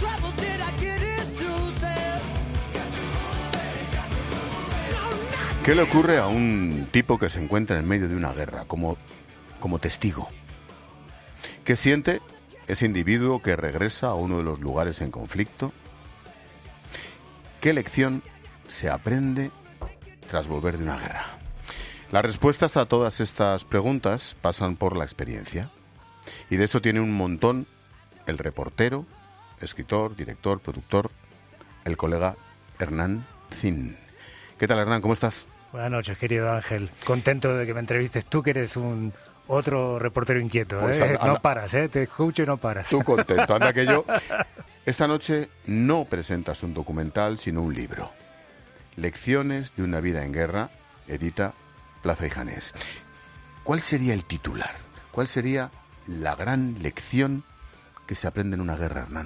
trouble did I get into? Said, ¿Qué le ocurre a un tipo que se encuentra en medio de una guerra como, como testigo? ¿Qué siente ese individuo que regresa a uno de los lugares en conflicto? ¿Qué lección se aprende tras volver de una guerra? Las respuestas a todas estas preguntas pasan por la experiencia. Y de eso tiene un montón el reportero, escritor, director, productor, el colega Hernán Zin. ¿Qué tal, Hernán? ¿Cómo estás? Buenas noches, querido Ángel. Contento de que me entrevistes tú, que eres un otro reportero inquieto. Pues ¿eh? anda, anda. No paras, ¿eh? Te escucho y no paras. Tú contento. Anda que yo... Esta noche no presentas un documental, sino un libro. Lecciones de una vida en guerra, edita Plaza y Janés. ¿Cuál sería el titular? ¿Cuál sería la gran lección que se aprende en una guerra, Hernán?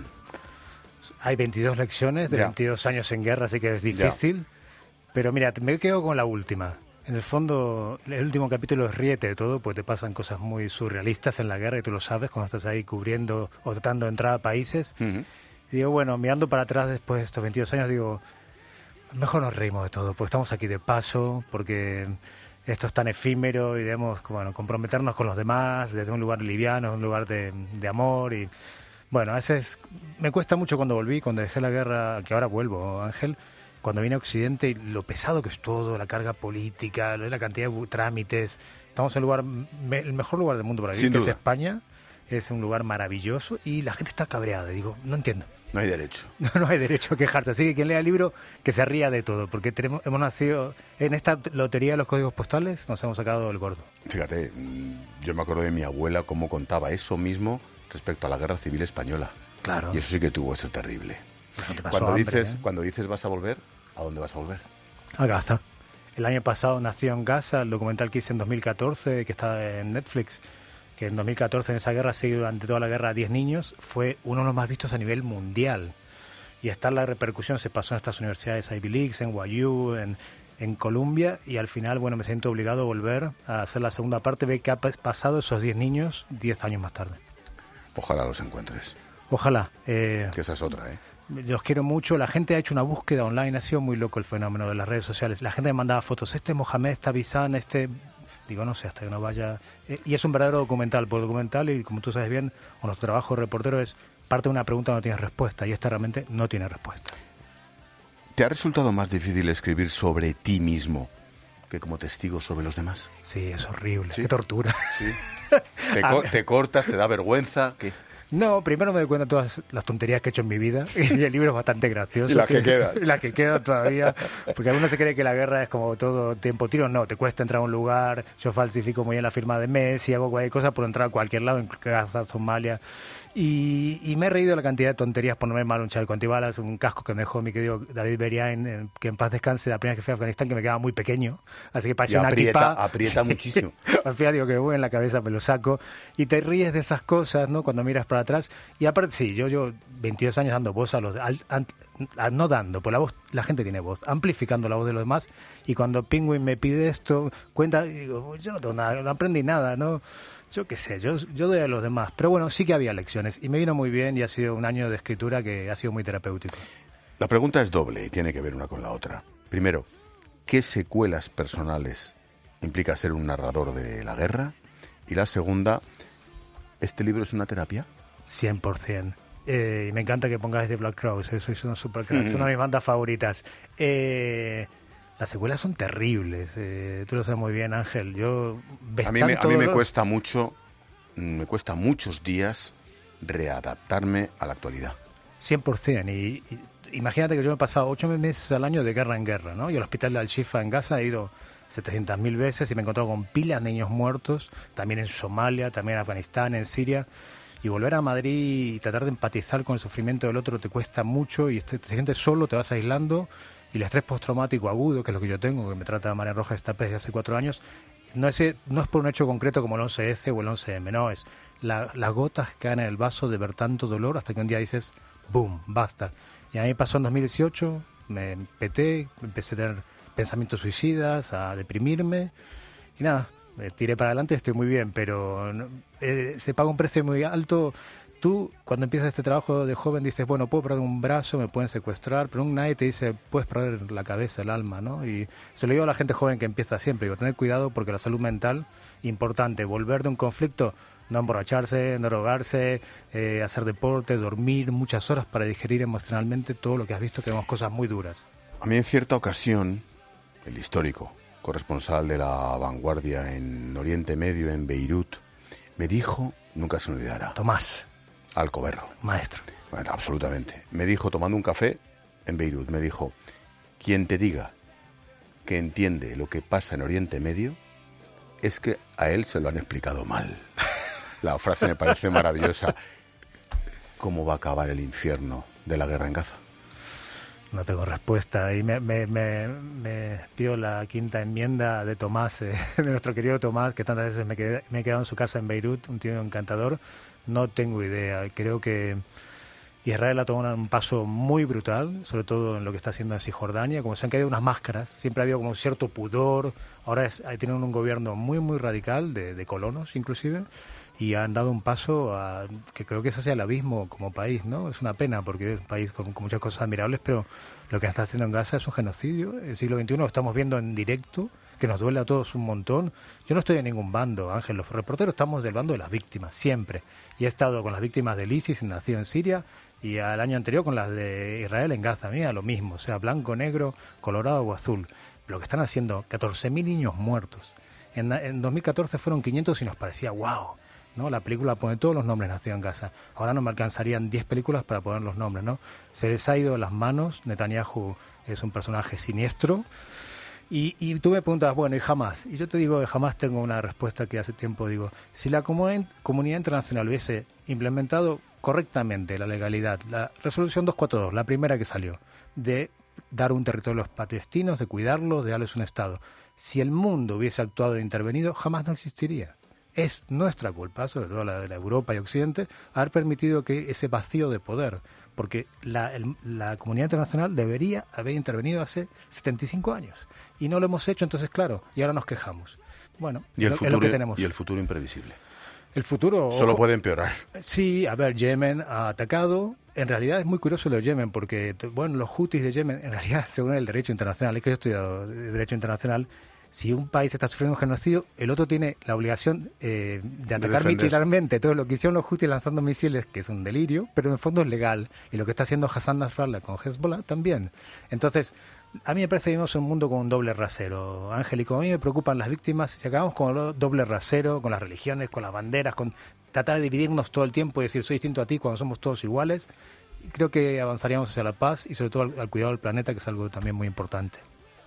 Hay veintidós lecciones de Ya. veintidós años en guerra, así que es difícil. Ya. Pero mira, me quedo con la última. En el fondo, el último capítulo es riete de todo, porque te pasan cosas muy surrealistas en la guerra y tú lo sabes cuando estás ahí cubriendo o tratando de entrar a países. Uh-huh. Y digo, bueno, mirando para atrás después de estos veintidós años, digo, mejor nos reímos de todo, porque estamos aquí de paso, porque esto es tan efímero y debemos, bueno, comprometernos con los demás desde un lugar liviano, un lugar de, de amor. Y bueno, a veces me cuesta mucho cuando volví, cuando dejé la guerra, que ahora vuelvo, Ángel, cuando vine a Occidente, y lo pesado que es todo, la carga política, la cantidad de trámites. Estamos en el lugar, me, el mejor lugar del mundo para vivir, que es España. Es un lugar maravilloso y la gente está cabreada. Digo, no entiendo. No hay derecho. No, no hay derecho a quejarse. Así que quien lea el libro, que se ría de todo, porque tenemos, hemos nacido en esta lotería de los códigos postales, nos hemos sacado el gordo. Fíjate, yo me acuerdo de mi abuela cómo contaba eso mismo respecto a la Guerra Civil Española. Claro. Y eso sí que tuvo eso terrible. No te pasó cuando hambre, dices, ¿eh? cuando dices vas a volver, ¿a dónde vas a volver? A Gaza. El año pasado nació en Gaza, el documental que hice en dos mil catorce, que está en Netflix, que en dos mil catorce en esa guerra, seguido durante toda la guerra a diez niños, fue uno de los más vistos a nivel mundial. Y está la repercusión, se pasó en estas universidades Ivy Leagues, en Y U, en, en Columbia, y al final, bueno, me siento obligado a volver a hacer la segunda parte, ver qué ha pasado esos diez niños diez años más tarde. Ojalá los encuentres. Ojalá. Eh, que esa es otra, ¿eh? Los quiero mucho. La gente ha hecho una búsqueda online, ha sido muy loco el fenómeno de las redes sociales. La gente me mandaba fotos, este Mohamed, esta Bisan, este... Digo, no sé, hasta que no vaya... Eh, y es un verdadero documental, por documental, y como tú sabes bien, o nuestro trabajo de reportero es parte de una pregunta que no tiene respuesta, y esta realmente no tiene respuesta. ¿Te ha resultado más difícil escribir sobre ti mismo que como testigo sobre los demás? Sí, es horrible, ¿Sí? Qué tortura. ¿Sí? ¿Te, co- ¿Te cortas, te da vergüenza? ¿Qué? No, primero me doy cuenta de todas las tonterías que he hecho en mi vida, y el libro es bastante gracioso. Y las que quedan. Las que quedan todavía, porque algunos se cree que la guerra es como todo tiempo tiro. No, te cuesta entrar a un lugar, yo falsifico muy bien la firma de Messi, hago cualquier cosa por entrar a cualquier lado, en Gaza, Somalia. Y, y me he reído de la cantidad de tonterías por no ver mal un chaleco antibalas, un casco que me dejó mi querido David Beriain, eh, que en paz descanse, la primera vez que fui a Afganistán, que me quedaba muy pequeño, así que parecía una aprieta, equipa. aprieta sí. muchísimo. Al final digo que voy en la cabeza, me lo saco, y te ríes de esas cosas, ¿no? Cuando miras para atrás. Y aparte, sí, yo, yo veintidós años dando voz a los... Al, al, al, no dando, por la voz, la gente tiene voz, amplificando la voz de los demás, y cuando Penguin me pide esto, cuenta, digo, yo no tengo nada, no aprendí nada, ¿no? Yo qué sé, yo, yo doy a los demás. Pero bueno, sí que había lecciones y me vino muy bien y ha sido un año de escritura que ha sido muy terapéutico. La pregunta es doble y tiene que ver una con la otra. Primero, ¿qué secuelas personales implica ser un narrador de la guerra? Y la segunda, ¿este libro es una terapia? cien por ciento. Eh, me encanta que pongáis The Black Crowes, eh, sois unos super cracks, mm. una de mis bandas favoritas. Eh... Las secuelas son terribles, eh, tú lo sabes muy bien, Ángel. Yo a mí me, a mí me cuesta mucho, me cuesta muchos días readaptarme a la actualidad. cien por ciento. Y, y imagínate que yo me he pasado ocho meses al año de guerra en guerra, ¿no? Y al hospital de Al-Shifa en Gaza he ido setecientas mil veces y me he encontrado con pilas de niños muertos, también en Somalia, también en Afganistán, en Siria. Y volver a Madrid y tratar de empatizar con el sufrimiento del otro te cuesta mucho y te, te sientes solo, te vas aislando. Y el estrés postraumático agudo, que es lo que yo tengo, que me trata María Roja Estapes desde hace cuatro años, no es, no es por un hecho concreto como el once ese o el once eme, no, es la, las gotas que caen en el vaso de ver tanto dolor hasta que un día dices, ¡boom!, basta. Y a mí pasó en dos mil dieciocho, me peté, empecé a tener pensamientos suicidas, a deprimirme, y nada, me tiré para adelante, estoy muy bien, pero eh, se paga un precio muy alto. tú, cuando empiezas este trabajo de joven, dices, bueno, puedo perder un brazo, me pueden secuestrar, pero un nadie te dice, puedes perder la cabeza, el alma, ¿no? Y se lo digo a la gente joven que empieza siempre, digo, tener cuidado porque la salud mental, importante, volver de un conflicto, no emborracharse, no drogarse, eh, hacer deporte, dormir muchas horas para digerir emocionalmente todo lo que has visto, que vemos cosas muy duras. A mí en cierta ocasión, el histórico corresponsal de La Vanguardia en Oriente Medio, en Beirut, me dijo, nunca se me olvidará. Tomás. Alcoberro. Maestro. Bueno, absolutamente. Me dijo, tomando un café en Beirut, me dijo, quien te diga que entiende lo que pasa en Oriente Medio es que a él se lo han explicado mal. La frase me parece maravillosa. ¿Cómo va a acabar el infierno de la guerra en Gaza? No tengo respuesta. Y me, me, me, me pido la quinta enmienda de Tomás, eh, de nuestro querido Tomás, que tantas veces me, quedé, me he quedado en su casa en Beirut, un tío encantador. No tengo idea. Creo que Israel ha tomado un paso muy brutal, sobre todo en lo que está haciendo en Cisjordania. Como se han caído unas máscaras, siempre ha habido como cierto pudor. Ahora es, tienen un gobierno muy, muy radical, de, de colonos inclusive, y han dado un paso a, que creo que es hacia el abismo como país, ¿no? Es una pena porque es un país con, con muchas cosas admirables, pero lo que está haciendo en Gaza es un genocidio. El siglo veintiuno lo estamos viendo en directo, que nos duele a todos un montón. Yo no estoy en ningún bando, Ángel. Los reporteros estamos del bando de las víctimas, siempre. Y he estado con las víctimas del ISIS, nacido en Siria, y al año anterior con las de Israel en Gaza. Mira, lo mismo, sea blanco, negro, colorado o azul. Lo que están haciendo, catorce mil niños muertos. En, en dos mil catorce fueron quinientos y nos parecía wow, ¿no? La película pone todos los nombres nacido en Gaza. Ahora no me alcanzarían diez películas para poner los nombres, ¿no? Se les ha ido de las manos. Netanyahu es un personaje siniestro. Y, y tú me preguntas, bueno, ¿y Hamás? Y yo te digo, de Hamás tengo una respuesta que hace tiempo digo, si la comunidad, comunidad internacional hubiese implementado correctamente la legalidad, la resolución doscientos cuarenta y dos, la primera que salió, de dar un territorio a los palestinos, de cuidarlos, de darles un Estado, si el mundo hubiese actuado e intervenido, jamás no existiría. Es nuestra culpa, sobre todo la de la Europa y Occidente, haber permitido que ese vacío de poder, porque la, el, la comunidad internacional debería haber intervenido hace setenta y cinco años. Y no lo hemos hecho, entonces claro, y ahora nos quejamos. Bueno, y el lo, futuro, es lo que tenemos. Y el futuro imprevisible. El futuro... Solo ojo, puede empeorar. Sí, a ver, Yemen ha atacado. En realidad es muy curioso lo de Yemen, porque, bueno, los hutis de Yemen, en realidad, según el derecho internacional, es que yo he estudiado derecho internacional, si un país está sufriendo un genocidio, el otro tiene la obligación eh, de atacar de militarmente. Todo lo que hicieron los hutis lanzando misiles, que es un delirio, pero en el fondo es legal. Y lo que está haciendo Hassan Nasrallah con Hezbollah también. Entonces, a mí me parece que vivimos en un mundo con un doble rasero, Ángel, y como a mí me preocupan las víctimas, si acabamos con el doble rasero, con las religiones, con las banderas, con tratar de dividirnos todo el tiempo y decir soy distinto a ti cuando somos todos iguales, creo que avanzaríamos hacia la paz y sobre todo al, al cuidado del planeta, que es algo también muy importante.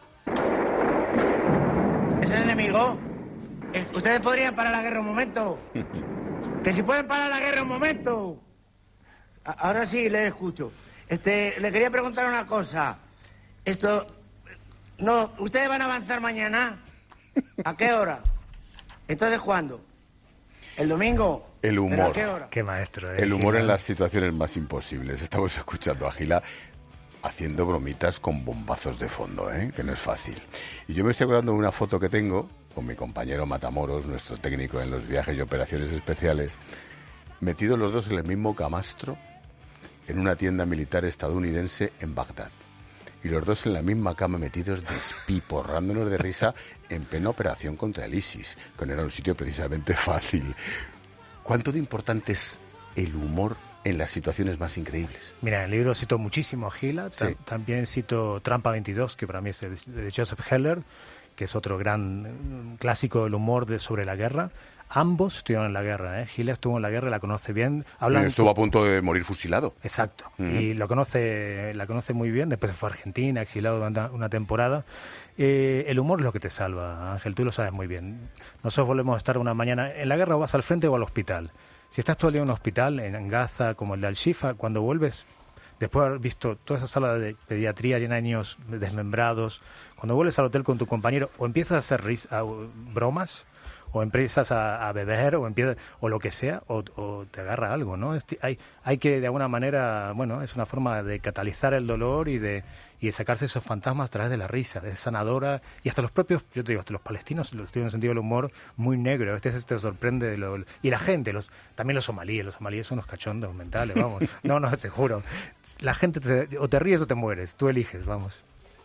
¿Es el enemigo? ¿Ustedes podrían parar la guerra un momento? Que si pueden parar la guerra un momento. A- ahora sí, les escucho. Este, le quería preguntar una cosa. Esto, no, ¿ustedes van a avanzar mañana? ¿A qué hora? Entonces, ¿cuándo? ¿El domingo? El humor. ¿Pero a qué hora? Qué maestro, ¿eh? El humor Gila. en las situaciones más imposibles. Estamos escuchando a Gila haciendo bromitas con bombazos de fondo, ¿eh? Que no es fácil. Y yo me estoy acordando de una foto que tengo con mi compañero Matamoros, nuestro técnico en los viajes y operaciones especiales, metidos los dos en el mismo camastro en una tienda militar estadounidense en Bagdad. Y los dos en la misma cama metidos despiporrándonos de risa en plena operación contra el ISIS, que no era un sitio precisamente fácil. ¿Cuánto de importante es el humor en las situaciones más increíbles? Mira, en el libro cito muchísimo a Gila, Sí. tam- también cito Trampa veintidós, que para mí es el- de Joseph Heller, que es otro gran mm, clásico del humor de, sobre la guerra. Ambos estuvieron en la guerra, ¿eh? Gila estuvo en la guerra, la conoce bien. Hablan Estuvo a punto de morir fusilado. Exacto. Ujú. Y lo conoce, la conoce muy bien. Después se fue a Argentina, exilado durante una temporada. Eh, el humor es lo que te salva, Ángel. Tú lo sabes muy bien. Nosotros volvemos a estar una mañana en la guerra, o vas al frente o al hospital. Si estás todo el día en un hospital, en, en Gaza, como el de Al-Shifa, cuando vuelves, después de haber visto toda esa sala de pediatría llena de niños desmembrados, cuando vuelves al hotel con tu compañero, o empiezas a hacer ris- a- bromas, o empiezas a, a beber o empiezas, o lo que sea, o, o te agarra algo, ¿no? Este, hay, hay que, de alguna manera, bueno, es una forma de catalizar el dolor y de, y de sacarse esos fantasmas a través de la risa, es sanadora, y hasta los propios, yo te digo, hasta los palestinos los tienen un sentido del humor muy negro, este se te sorprende, de lo, y la gente, los también los somalíes, los somalíes son unos cachondos mentales, vamos, no, no, te juro, la gente, te, o te ríes o te mueres, tú eliges, vamos.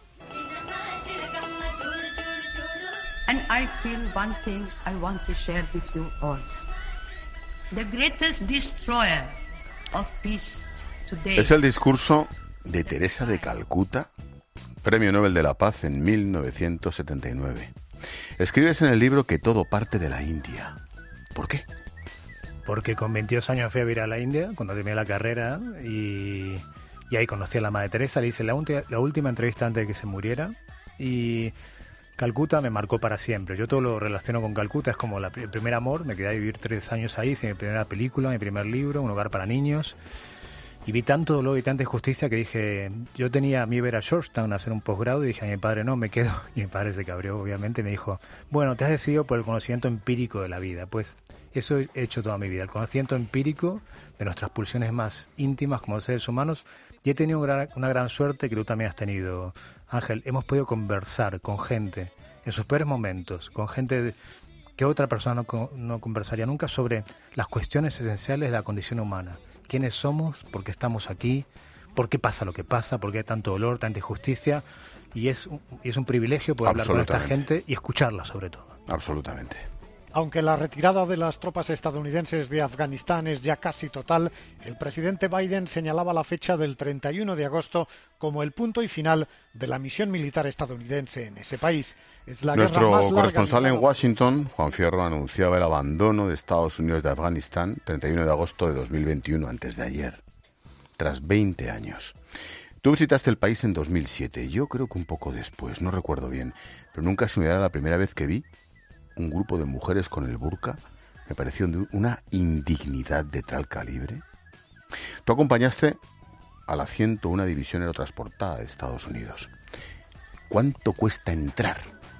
And I feel one thing I want to share with you all. The greatest destroyer of peace today. Es el discurso de Teresa de Calcuta, Premio Nobel de la Paz en mil novecientos setenta y nueve. Escribes en el libro que todo parte de la India. ¿Por qué? Porque con veintidós años fui a vivir a la India, cuando terminé la carrera, y, y ahí conocí a la Madre Teresa, le hice la, ulti- la última entrevista antes de que se muriera, y Calcuta me marcó para siempre. Yo todo lo relaciono con Calcuta, es como la, el primer amor, me quedé a vivir tres años ahí, hice mi primera película, mi primer libro, Un hogar para niños, y vi tanto dolor y tanta injusticia que dije, yo tenía a mí ver a Georgetown a hacer un posgrado y dije a mi padre, no, me quedo, y mi padre se cabreó obviamente y me dijo, bueno, te has decidido por el conocimiento empírico de la vida. Pues eso he hecho toda mi vida, el conocimiento empírico de nuestras pulsiones más íntimas como seres humanos, y he tenido una gran, una gran suerte que tú también has tenido, Ángel. Hemos podido conversar con gente en sus peores momentos, con gente de, que otra persona no, no conversaría nunca, sobre las cuestiones esenciales de la condición humana. ¿Quiénes somos? ¿Por qué estamos aquí? ¿Por qué pasa lo que pasa? ¿Por qué hay tanto dolor, tanta injusticia? Y es, es un privilegio poder hablar con esta gente y escucharla sobre todo. Absolutamente. Aunque la retirada de las tropas estadounidenses de Afganistán es ya casi total, el presidente Biden señalaba la fecha del treinta y uno de agosto como el punto y final de la misión militar estadounidense en ese país. Es la Nuestro guerra más larga corresponsal en librada... Washington, Juan Fierro, anunciaba el abandono de Estados Unidos de Afganistán treinta y uno de agosto de dos mil veintiuno, antes de ayer, tras veinte años. Tú visitaste el país en dos mil siete, yo creo que un poco después, no recuerdo bien, pero nunca se me dará la primera vez que vi un grupo de mujeres con el burka. Me pareció de una indignidad de tal calibre. Tú acompañaste a la ciento una División Aerotransportada de Estados Unidos. ¿Cuánto cuesta entrar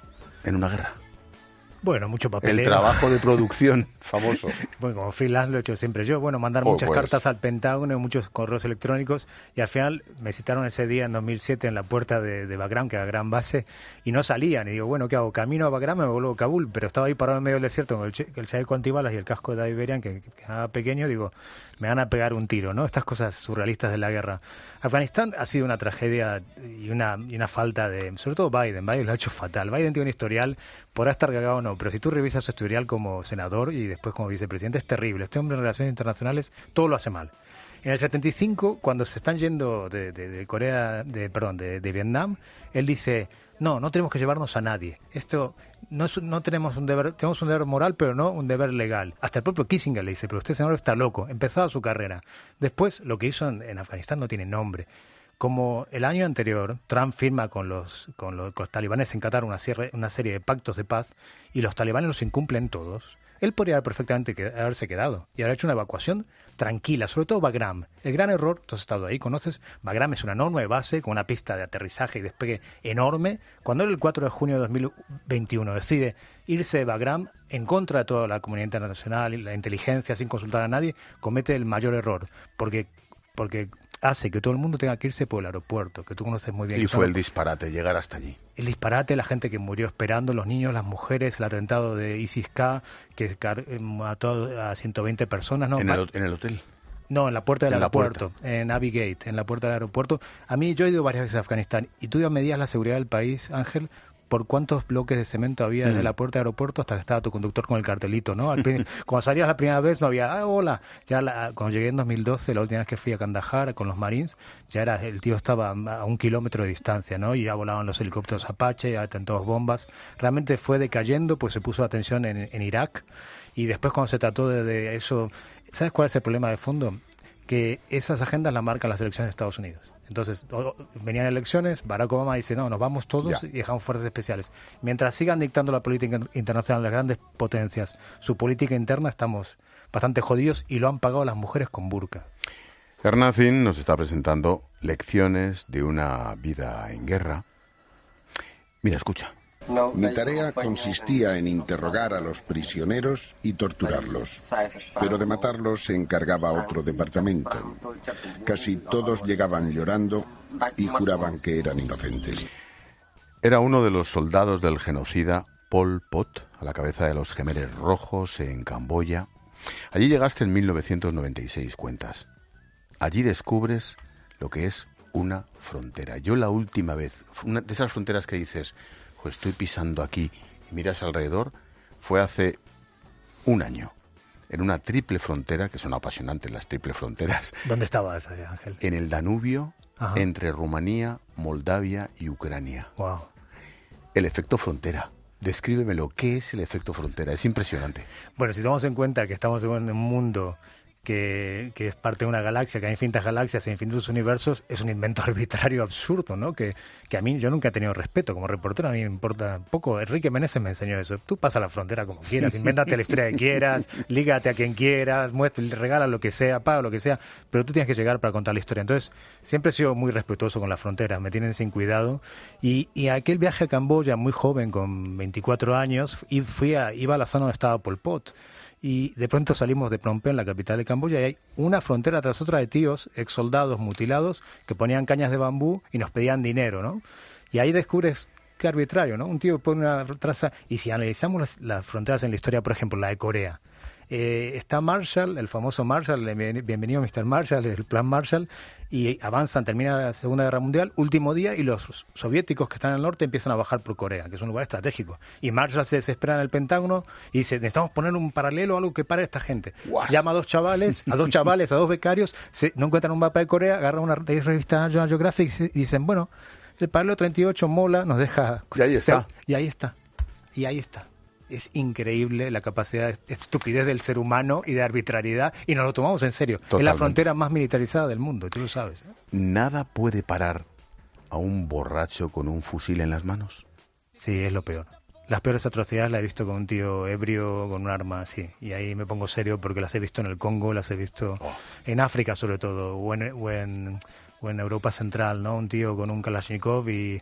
en una guerra? Bueno, mucho papeleo. El trabajo de producción famoso. Bueno, como freelance lo he hecho siempre yo. Bueno, mandar oh, muchas pues. cartas al Pentágono, muchos correos electrónicos, y al final me citaron ese día en dos mil siete en la puerta de, de Bagram, que era gran base, y no salían. Y digo, bueno, ¿qué hago? Camino a Bagram, me vuelvo a Kabul, pero estaba ahí parado en medio del desierto con el, ch- el chaleco antibalas y el casco de David Berian, que, que era pequeño, digo, me van a pegar un tiro, ¿no? Estas cosas surrealistas de la guerra. Afganistán ha sido una tragedia y una, y una falta de... Sobre todo Biden, Biden lo ha hecho fatal. Biden tiene un historial, podrá estar cagado o no, pero si tú revisas su historial como senador y después como vicepresidente, es terrible. Este hombre en relaciones internacionales todo lo hace mal. En el setenta y cinco, cuando se están yendo de, de, de Corea, de, perdón, de, de Vietnam, él dice, no, no tenemos que llevarnos a nadie. Esto no, es, no tenemos un deber, tenemos un deber moral, pero no un deber legal. Hasta el propio Kissinger le dice, pero usted, señor, está loco. Empezaba su carrera. Después, lo que hizo en, en Afganistán no tiene nombre. Como el año anterior, Trump firma con los, con los, con los talibanes en Qatar una serie, una serie de pactos de paz y los talibanes los incumplen todos, él podría haber perfectamente que, haberse quedado y haber hecho una evacuación tranquila, sobre todo Bagram. El gran error, tú has estado ahí, conoces, Bagram es una enorme base con una pista de aterrizaje y despegue enorme. Cuando él el cuatro de junio de dos mil veintiuno decide irse de Bagram en contra de toda la comunidad internacional y la inteligencia, sin consultar a nadie, comete el mayor error, porque... porque hace que todo el mundo tenga que irse por el aeropuerto, que tú conoces muy bien. Y que fue son... el disparate, llegar hasta allí. El disparate, la gente que murió esperando, los niños, las mujeres, el atentado de ISIS-K, que mató a ciento veinte personas. ¿No? ¿En el, en el hotel? No, en la puerta del en aeropuerto, puerta. en Abbey Gate, en la puerta del aeropuerto. A mí, yo he ido varias veces a Afganistán, y tú ya medías la seguridad del país, Ángel, por cuántos bloques de cemento había desde mm. la puerta del aeropuerto hasta que estaba tu conductor con el cartelito, ¿no? Al prim- cuando salías la primera vez no había, ah, hola. Ya la, cuando llegué en dos mil doce, la última vez que fui a Kandahar con los Marines, ya era, el tío estaba a un kilómetro de distancia, ¿no? Y ya volaban los helicópteros Apache, ya atentados bombas. Realmente fue decayendo, pues se puso atención en, en Irak, y después cuando se trató de, de eso, ¿sabes cuál es el problema de fondo? Que esas agendas las marcan las elecciones de Estados Unidos. Entonces, o, venían elecciones, Barack Obama dice, no, nos vamos todos ya. Y dejamos fuerzas especiales. Mientras sigan dictando la política internacional las grandes potencias, su política interna, estamos bastante jodidos, y lo han pagado las mujeres con burka. Hernacin nos está presentando lecciones de una vida en guerra. Mira, escucha. Mi tarea consistía en interrogar a los prisioneros y torturarlos, pero de matarlos se encargaba otro departamento. Casi todos llegaban llorando y juraban que eran inocentes. Era uno de los soldados del genocida Pol Pot, a la cabeza de los Jemeres Rojos en Camboya. Allí llegaste en mil novecientos noventa y seis, cuentas. Allí descubres lo que es una frontera. Yo la última vez, una de esas fronteras que dices, pues estoy pisando aquí y miras alrededor, fue hace un año, en una triple frontera, que son apasionantes las triple fronteras. ¿Dónde estabas, Ángel? En el Danubio, Ajá. entre Rumanía, Moldavia y Ucrania. Wow. El efecto frontera. Descríbemelo, ¿qué es el efecto frontera? Es impresionante. Bueno, si tomamos en cuenta que estamos en un mundo que, que es parte de una galaxia, que hay infinitas galaxias e infinitos universos, es un invento arbitrario absurdo, ¿no? Que, que a mí, yo nunca he tenido respeto como reportero, a mí me importa poco. Enrique Meneses me enseñó eso. Tú pasa la frontera como quieras, invéntate la historia que quieras, lígate a quien quieras, muestra, regala lo que sea, paga lo que sea, pero tú tienes que llegar para contar la historia. Entonces, siempre he sido muy respetuoso con las fronteras, me tienen sin cuidado. Y, y aquel viaje a Camboya, muy joven, con veinticuatro años, y fui a, iba a la zona donde estaba Pol Pot. Y de pronto salimos de Phnom Penh, la capital de Camboya, y hay una frontera tras otra de tíos, ex soldados mutilados, que ponían cañas de bambú y nos pedían dinero, ¿no? Y ahí descubres qué arbitrario, ¿no? Un tío pone una traza, y si analizamos las, las fronteras en la historia, por ejemplo, la de Corea, eh, está Marshall, el famoso Marshall, el bienvenido mister Marshall, el plan Marshall, y avanzan, termina la Segunda Guerra Mundial, último día, y los soviéticos que están en el norte empiezan a bajar por Corea, que es un lugar estratégico. Y Marshall se desespera en el Pentágono y dice, necesitamos poner un paralelo, algo que pare a esta gente. Wow. Llama a dos chavales, a dos chavales, a dos becarios, se, no encuentran un mapa de Corea, agarran una revista National Geographic y dicen, bueno, el paralelo treinta y ocho mola, nos deja... Y ahí está. Y ahí está. Y ahí está. Es increíble la capacidad de estupidez del ser humano y de arbitrariedad, y nos lo tomamos en serio. Totalmente. Es la frontera más militarizada del mundo, tú lo sabes, ¿eh? ¿Nada puede parar a un borracho con un fusil en las manos? Sí, es lo peor. Las peores atrocidades las he visto con un tío ebrio con un arma así, y ahí me pongo serio porque las he visto en el Congo, las he visto oh. en África sobre todo, o en, o, en, o en Europa Central, ¿no? Un tío con un Kalashnikov y...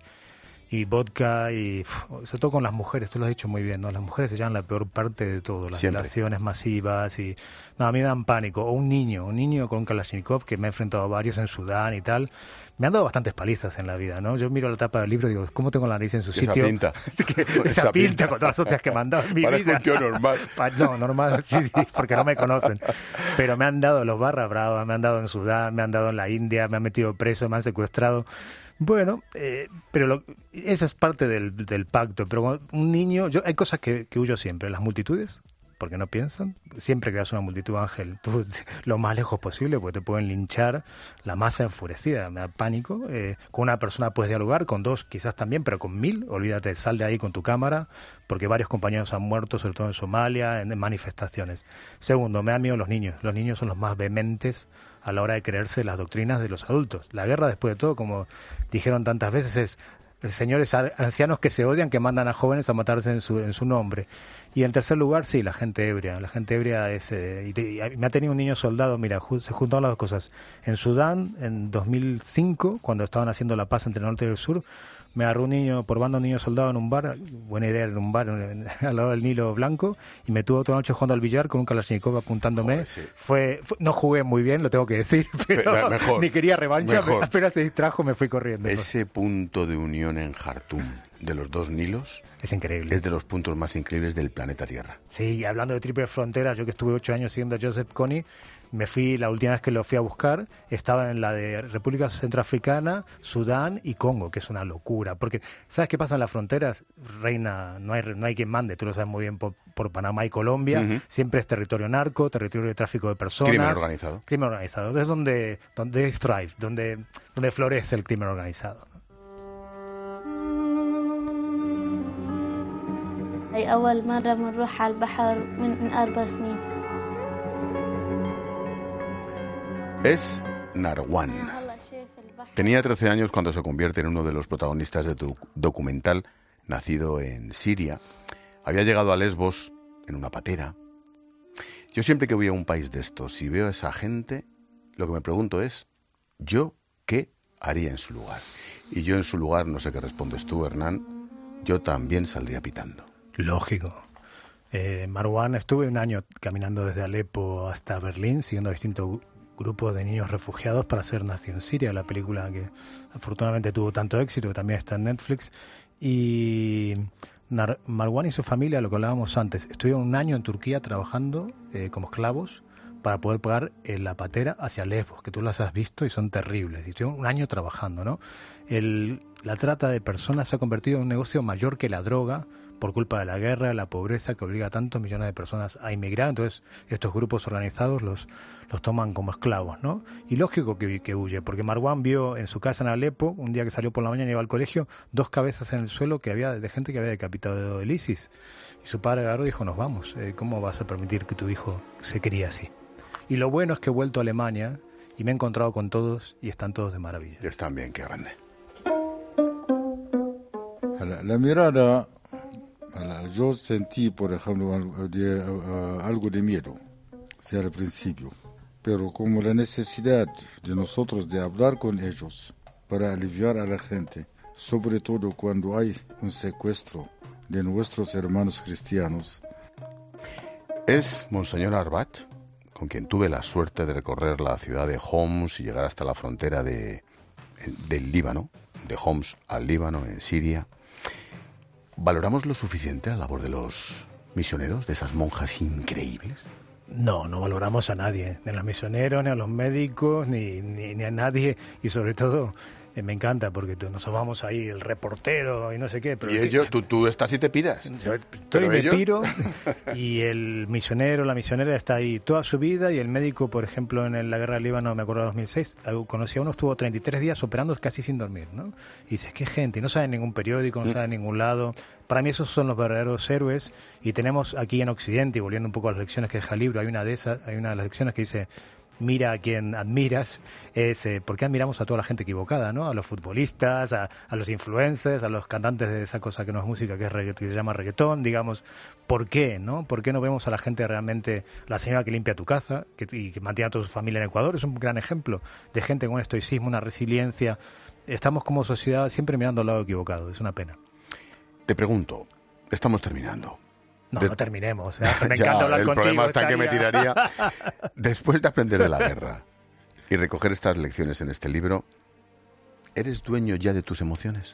y vodka, y uf, sobre todo con las mujeres, tú lo has dicho muy bien, ¿no? Las mujeres se llevan la peor parte de todo, las Siempre. Relaciones masivas, y no, a mí me dan pánico. O un niño, un niño con un Kalashnikov, que me he enfrentado a varios en Sudán y tal. Me han dado bastantes palizas en la vida, ¿no? Yo miro la tapa del libro y digo, ¿cómo tengo la nariz en su esa sitio? Pinta. Es que, esa, esa pinta. pinta con todas las hostias que me han dado en mi Parece vida. Un tío normal. No, normal, sí, sí, porque no me conocen. Pero me han dado los barra bravas, me han dado en Sudán, me han dado en la India, me han metido preso, me han secuestrado. Bueno, eh, pero lo, eso es parte del, del pacto. Pero un niño, yo hay cosas que, que huyo siempre. Las multitudes, porque no piensan. Siempre que veas una multitud, Ángel, tú lo más lejos posible, porque te pueden linchar. La masa enfurecida, me da pánico. Eh, con una persona puedes dialogar, con dos quizás también, pero con mil, olvídate, sal de ahí con tu cámara, porque varios compañeros han muerto, sobre todo en Somalia, en, en manifestaciones. Segundo, me da miedo los niños. Los niños son los más vehementes a la hora de creerse las doctrinas de los adultos. La guerra, después de todo, como dijeron tantas veces, es señores ancianos que se odian, que mandan a jóvenes a matarse en su, en su nombre. Y en tercer lugar, sí, la gente ebria. La gente ebria es... Eh, y, te, y me ha tenido un niño soldado, mira, ju, se juntaron las dos cosas. En Sudán, en dos mil cinco, cuando estaban haciendo la paz entre el norte y el sur, me agarró un niño, por banda un niño soldado en un bar, buena idea, en un bar en, al lado del Nilo Blanco, y me tuvo toda la noche jugando al billar con un Kalashnikov apuntándome. Oh, sí. fue, fue No jugué muy bien, lo tengo que decir, pero mejor, ni quería revancha, me, apenas se distrajo me fui corriendo. Ese punto de unión en Jartum de los dos Nilos es increíble. Es de los puntos más increíbles del planeta Tierra. Sí, hablando de triple frontera, yo que estuve ocho años siguiendo a Joseph Kony, me fui, la última vez que lo fui a buscar, estaba en la de República Centroafricana, Sudán y Congo, que es una locura. Porque, ¿sabes qué pasa en las fronteras? Reina, no hay, no hay quien mande, tú lo sabes muy bien por, por Panamá y Colombia. Uh-huh. Siempre es territorio narco, territorio de tráfico de personas. Crimen organizado. Crimen organizado. Es donde, donde thrive, donde, donde florece el crimen organizado. أول مرة بنروح على البحر من أربع سنين. Es Narwan. Tenía trece años cuando se convierte en uno de los protagonistas de tu documental, nacido en Siria. Había llegado a Lesbos en una patera. Yo siempre que voy a un país de estos y veo a esa gente, lo que me pregunto es, ¿yo qué haría en su lugar? Y yo en su lugar, no sé qué respondes tú, Hernán, yo también saldría pitando. Lógico. Eh, Marwan, estuve un año caminando desde Alepo hasta Berlín, siguiendo a distintos grupos de niños refugiados para hacer Nación Siria, la película que afortunadamente tuvo tanto éxito, que también está en Netflix. Y Nar- Marwan y su familia, lo que hablábamos antes, estuvieron un año en Turquía trabajando eh, como esclavos para poder pagar eh, la patera hacia Lesbos, que tú las has visto y son terribles. Y estuvieron un año trabajando, ¿no? El, la trata de personas se ha convertido en un negocio mayor que la droga, por culpa de la guerra, la pobreza que obliga a tantos millones de personas a emigrar. Entonces estos grupos organizados los, los toman como esclavos, ¿no? Y lógico que, que huye, porque Marwan vio en su casa en Alepo, un día que salió por la mañana y iba al colegio, dos cabezas en el suelo que había de gente que había decapitado el ISIS. Y su padre agarró y dijo, nos vamos, eh, ¿cómo vas a permitir que tu hijo se críe así? Y lo bueno es que he vuelto a Alemania y me he encontrado con todos y están todos de maravilla. Y están bien, qué grande. La, la mirada... Yo sentí, por ejemplo, algo de, uh, algo de miedo, sea al principio, pero como la necesidad de nosotros de hablar con ellos para aliviar a la gente, sobre todo cuando hay un secuestro de nuestros hermanos cristianos. Es Monseñor Arbat, con quien tuve la suerte de recorrer la ciudad de Homs y llegar hasta la frontera de, del Líbano, de Homs al Líbano, en Siria. ¿Valoramos lo suficiente la labor de los misioneros, de esas monjas increíbles? No, no valoramos a nadie, ni a los misioneros, ni a los médicos, ni, ni, ni a nadie. Y sobre todo, eh, me encanta porque tú, nos vamos ahí, el reportero y no sé qué. Pero y ellos, tú, tú estás y te piras. Yo estoy y me ellos... piro, y el misionero, la misionera está ahí toda su vida, y el médico, por ejemplo, en la guerra del Líbano, me acuerdo de dos mil seis, conocí a uno, estuvo treinta y tres días operando casi sin dormir, ¿no? Y dices, qué gente, y no sale en ningún periódico, no sale en ningún lado. Para mí esos son los verdaderos héroes, y tenemos aquí en Occidente, y volviendo un poco a las lecciones que deja el libro, hay una de esas, hay una de las lecciones que dice, mira a quien admiras, es eh, por qué admiramos a toda la gente equivocada, ¿no? A los futbolistas, a, a los influencers, a los cantantes de esa cosa que no es música, que, es regga- que se llama reggaetón, digamos, ¿por qué, no? ¿Por qué no vemos a la gente realmente, la señora que limpia tu casa que, y que mantiene a toda su familia en Ecuador? Es un gran ejemplo de gente con un estoicismo, una resiliencia. Estamos como sociedad siempre mirando al lado equivocado, es una pena. Te pregunto, estamos terminando. No, de... no terminemos. ¿eh? Me encanta ya, hablar el contigo. El problema está estaría... que me tiraría. Después de aprender de la guerra y recoger estas lecciones en este libro, ¿eres dueño ya de tus emociones?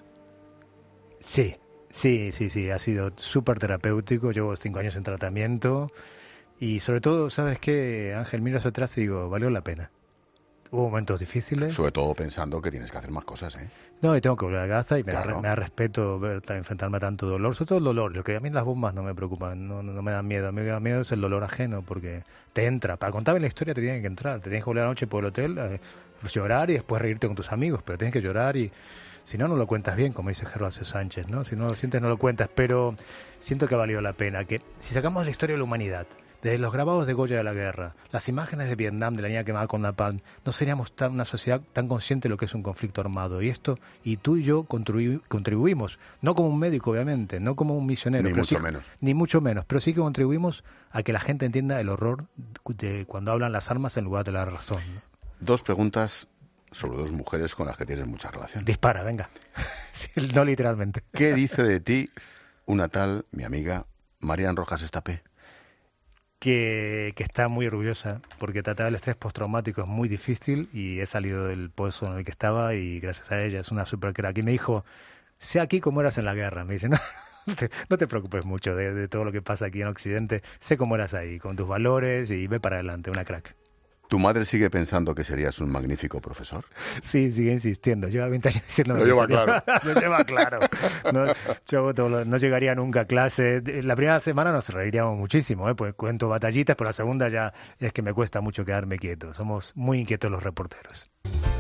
Sí, sí, sí, sí. Ha sido súper terapéutico. Llevo cinco años en tratamiento. Y sobre todo, ¿sabes qué, Ángel? Miro hacia atrás y digo, valió la pena. Hubo momentos difíciles. Sobre todo pensando que tienes que hacer más cosas, ¿eh? No, y tengo que volver a casa y me, claro. da, me da respeto ver, enfrentarme a tanto dolor. Sobre todo el dolor. Lo que a mí las bombas no me preocupan, no, no, no me dan miedo. A mí me da miedo es el dolor ajeno, porque te entra. Para contarme la historia te tienen que entrar. Te tienes que volver a la noche por el hotel, eh, llorar y después reírte con tus amigos. Pero tienes que llorar y... Si no, no lo cuentas bien, como dice Gervasio Sánchez, ¿no? Si no lo sientes, no lo cuentas. Pero siento que ha valido la pena. Que si sacamos la historia de la humanidad, desde los grabados de Goya de la guerra, las imágenes de Vietnam, de la niña quemada con napalm, no seríamos tan, una sociedad tan consciente de lo que es un conflicto armado. Y esto, y tú y yo contribu- contribuimos, no como un médico, obviamente, no como un misionero. Ni pero mucho sí, menos. Ni mucho menos, pero sí que contribuimos a que la gente entienda el horror de cuando hablan las armas en lugar de la razón, ¿no? Dos preguntas sobre dos mujeres con las que tienes mucha relación. Dispara, venga. Sí, no literalmente. ¿Qué dice de ti una tal, mi amiga, Marian Rojas Estapé? Que, que está muy orgullosa, porque tratar el estrés postraumático es muy difícil y he salido del pozo en el que estaba y gracias a ella es una super crack. Y me dijo, sé aquí como eras en la guerra. Me dice, no, no, te, no te preocupes mucho de, de todo lo que pasa aquí en Occidente. Sé cómo eras ahí, con tus valores y ve para adelante, una crack. ¿Tu madre sigue pensando que serías un magnífico profesor? Sí, sigue insistiendo. Lleva veinte años diciéndome lo que lleva sería... claro. Lo lleva claro. No, yo hago todo lo... no llegaría nunca a clase. La primera semana nos reiríamos muchísimo, ¿eh? Pues cuento batallitas, pero la segunda ya es que me cuesta mucho quedarme quieto. Somos muy inquietos los reporteros.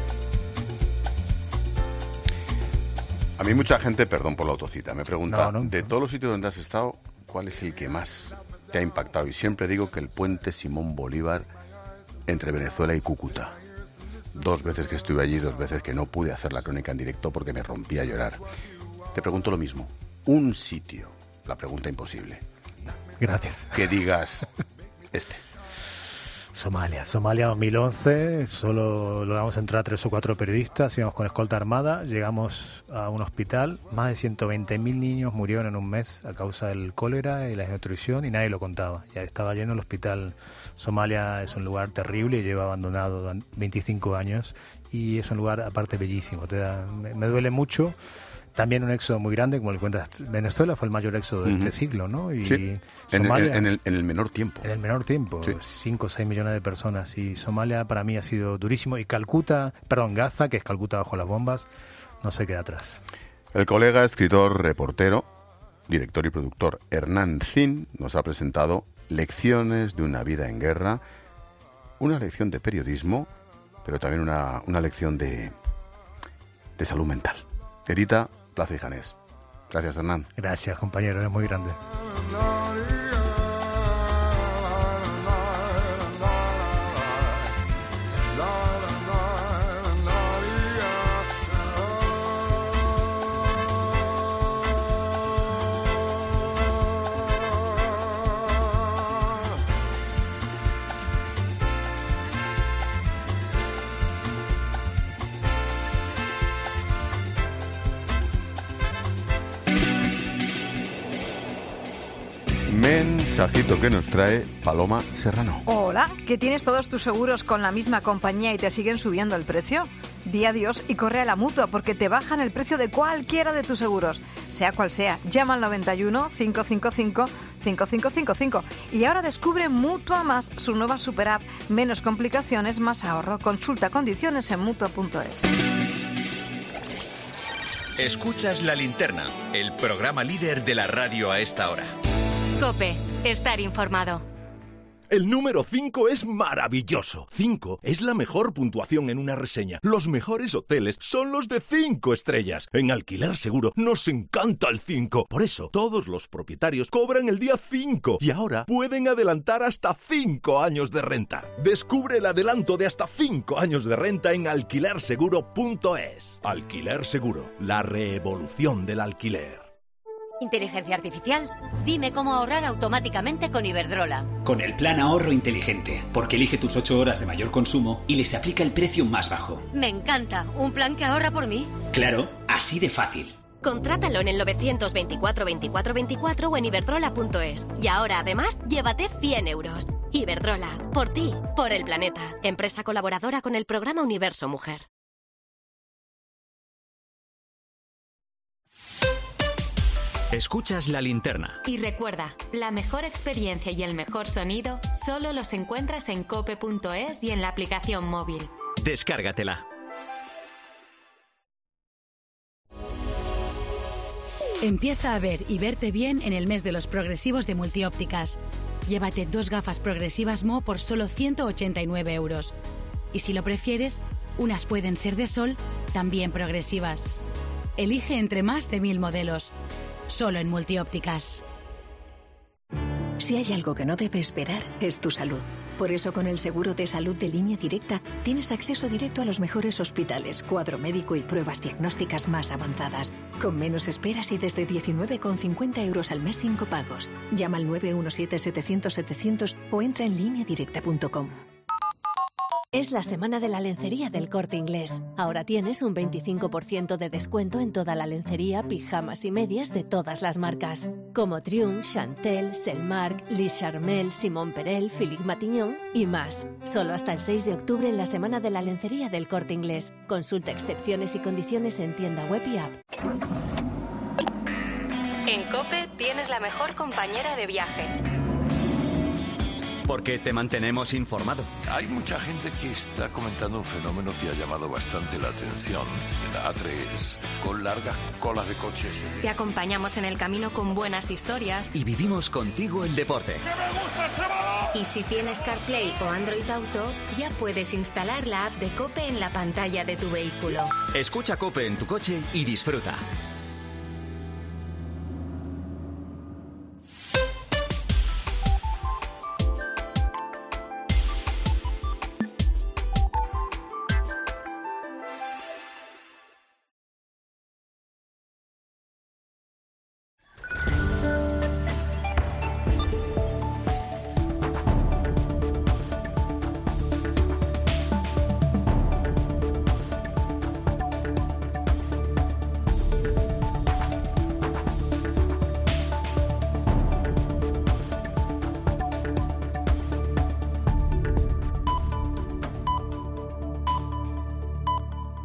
A mí mucha gente, perdón por la autocita, me pregunta, no, no, de no. todos los sitios donde has estado, ¿cuál es el que más te ha impactado? Y siempre digo que el puente Simón Bolívar entre Venezuela y Cúcuta. Dos veces que estuve allí, dos veces que no pude hacer la crónica en directo porque me rompí a llorar. Te pregunto lo mismo. Un sitio, la pregunta imposible. Gracias. Que digas este. Somalia, Somalia dos mil once, solo logramos entrar tres o cuatro periodistas, íbamos con escolta armada, llegamos a un hospital, más de ciento veinte mil niños murieron en un mes a causa del cólera y la desnutrición y nadie lo contaba. Ya estaba lleno el hospital. Somalia es un lugar terrible, lleva abandonado veinticinco años y es un lugar aparte bellísimo. Te da, me, me duele mucho. También un éxodo muy grande, como le cuentas, Venezuela fue el mayor éxodo de uh-huh. este siglo, ¿no? Y sí, Somalia, en, el, en, el, en el menor tiempo. En el menor tiempo, cinco o seis millones de personas. Y Somalia para mí ha sido durísimo. Y Calcuta, perdón, Gaza, que es Calcuta bajo las bombas, no se queda atrás. El colega, escritor, reportero, director y productor Hernán Zin nos ha presentado Lecciones de una vida en guerra, una lección de periodismo, pero también una, una lección de, de salud mental. Edita Plaza y Janés. Gracias, Hernán. Gracias, compañero, es muy grande. Mensajito que nos trae Paloma Serrano. Hola, ¿que tienes todos tus seguros con la misma compañía y te siguen subiendo el precio? Di adiós y corre a la Mutua porque te bajan el precio de cualquiera de tus seguros, sea cual sea. Llama al noventa y uno, cinco cinco cinco, cinco cinco cinco cinco y ahora descubre Mutua Más, su nueva super app. Menos complicaciones, más ahorro. Consulta condiciones en mutua punto es. Escuchas La Linterna, el programa líder de la radio a esta hora. COPE, estar informado. El número cinco es maravilloso. cinco es la mejor puntuación en una reseña. Los mejores hoteles son los de cinco estrellas. En Alquiler Seguro nos encanta el cinco. Por eso, todos los propietarios cobran el día cinco y ahora pueden adelantar hasta cinco años de renta. Descubre el adelanto de hasta cinco años de renta en alquiler seguro punto es. Alquiler Seguro, la revolución del alquiler. Inteligencia artificial, dime cómo ahorrar automáticamente con Iberdrola. Con el plan ahorro inteligente, porque elige tus ocho horas de mayor consumo y les aplica el precio más bajo. Me encanta, un plan que ahorra por mí. Claro, así de fácil. Contrátalo en el novecientos veinticuatro veinticuatro veinticuatro o en iberdrola punto es. Y ahora, además, llévate cien euros. Iberdrola, por ti, por el planeta. Empresa colaboradora con el programa Universo Mujer. Escuchas La Linterna. Y recuerda, la mejor experiencia y el mejor sonido solo los encuentras en cope punto es y en la aplicación móvil. Descárgatela. Empieza a ver y verte bien en el mes de los progresivos de Multiópticas. Llévate dos gafas progresivas M O por solo ciento ochenta y nueve euros. Y si lo prefieres, unas pueden ser de sol, también progresivas. Elige entre más de mil modelos. Solo en Multiópticas. Si hay algo que no debe esperar, es tu salud. Por eso, con el seguro de salud de Línea Directa, tienes acceso directo a los mejores hospitales, cuadro médico y pruebas diagnósticas más avanzadas. Con menos esperas y desde diecinueve con cincuenta euros al mes sin copagos. Llama al nueve uno siete, setecientos, setecientos o entra en línea directa punto com. Es la semana de la lencería del Corte Inglés. Ahora tienes un veinticinco por ciento de descuento en toda la lencería, pijamas y medias de todas las marcas, como Triumph, Chantel, Selmark, Lis Charmel, Simon Perel, Philippe Matignon y más. Solo hasta el seis de octubre en la semana de la lencería del Corte Inglés. Consulta excepciones y condiciones en tienda web y app. En COPE tienes la mejor compañera de viaje. Porque te mantenemos informado. Hay mucha gente que está comentando un fenómeno que ha llamado bastante la atención. En la A tres, con largas colas de coches. Te acompañamos en el camino con buenas historias. Y vivimos contigo el deporte. ¡Que me gusta ese balón! Y si tienes CarPlay o Android Auto, ya puedes instalar la app de COPE en la pantalla de tu vehículo. Escucha COPE en tu coche y disfruta.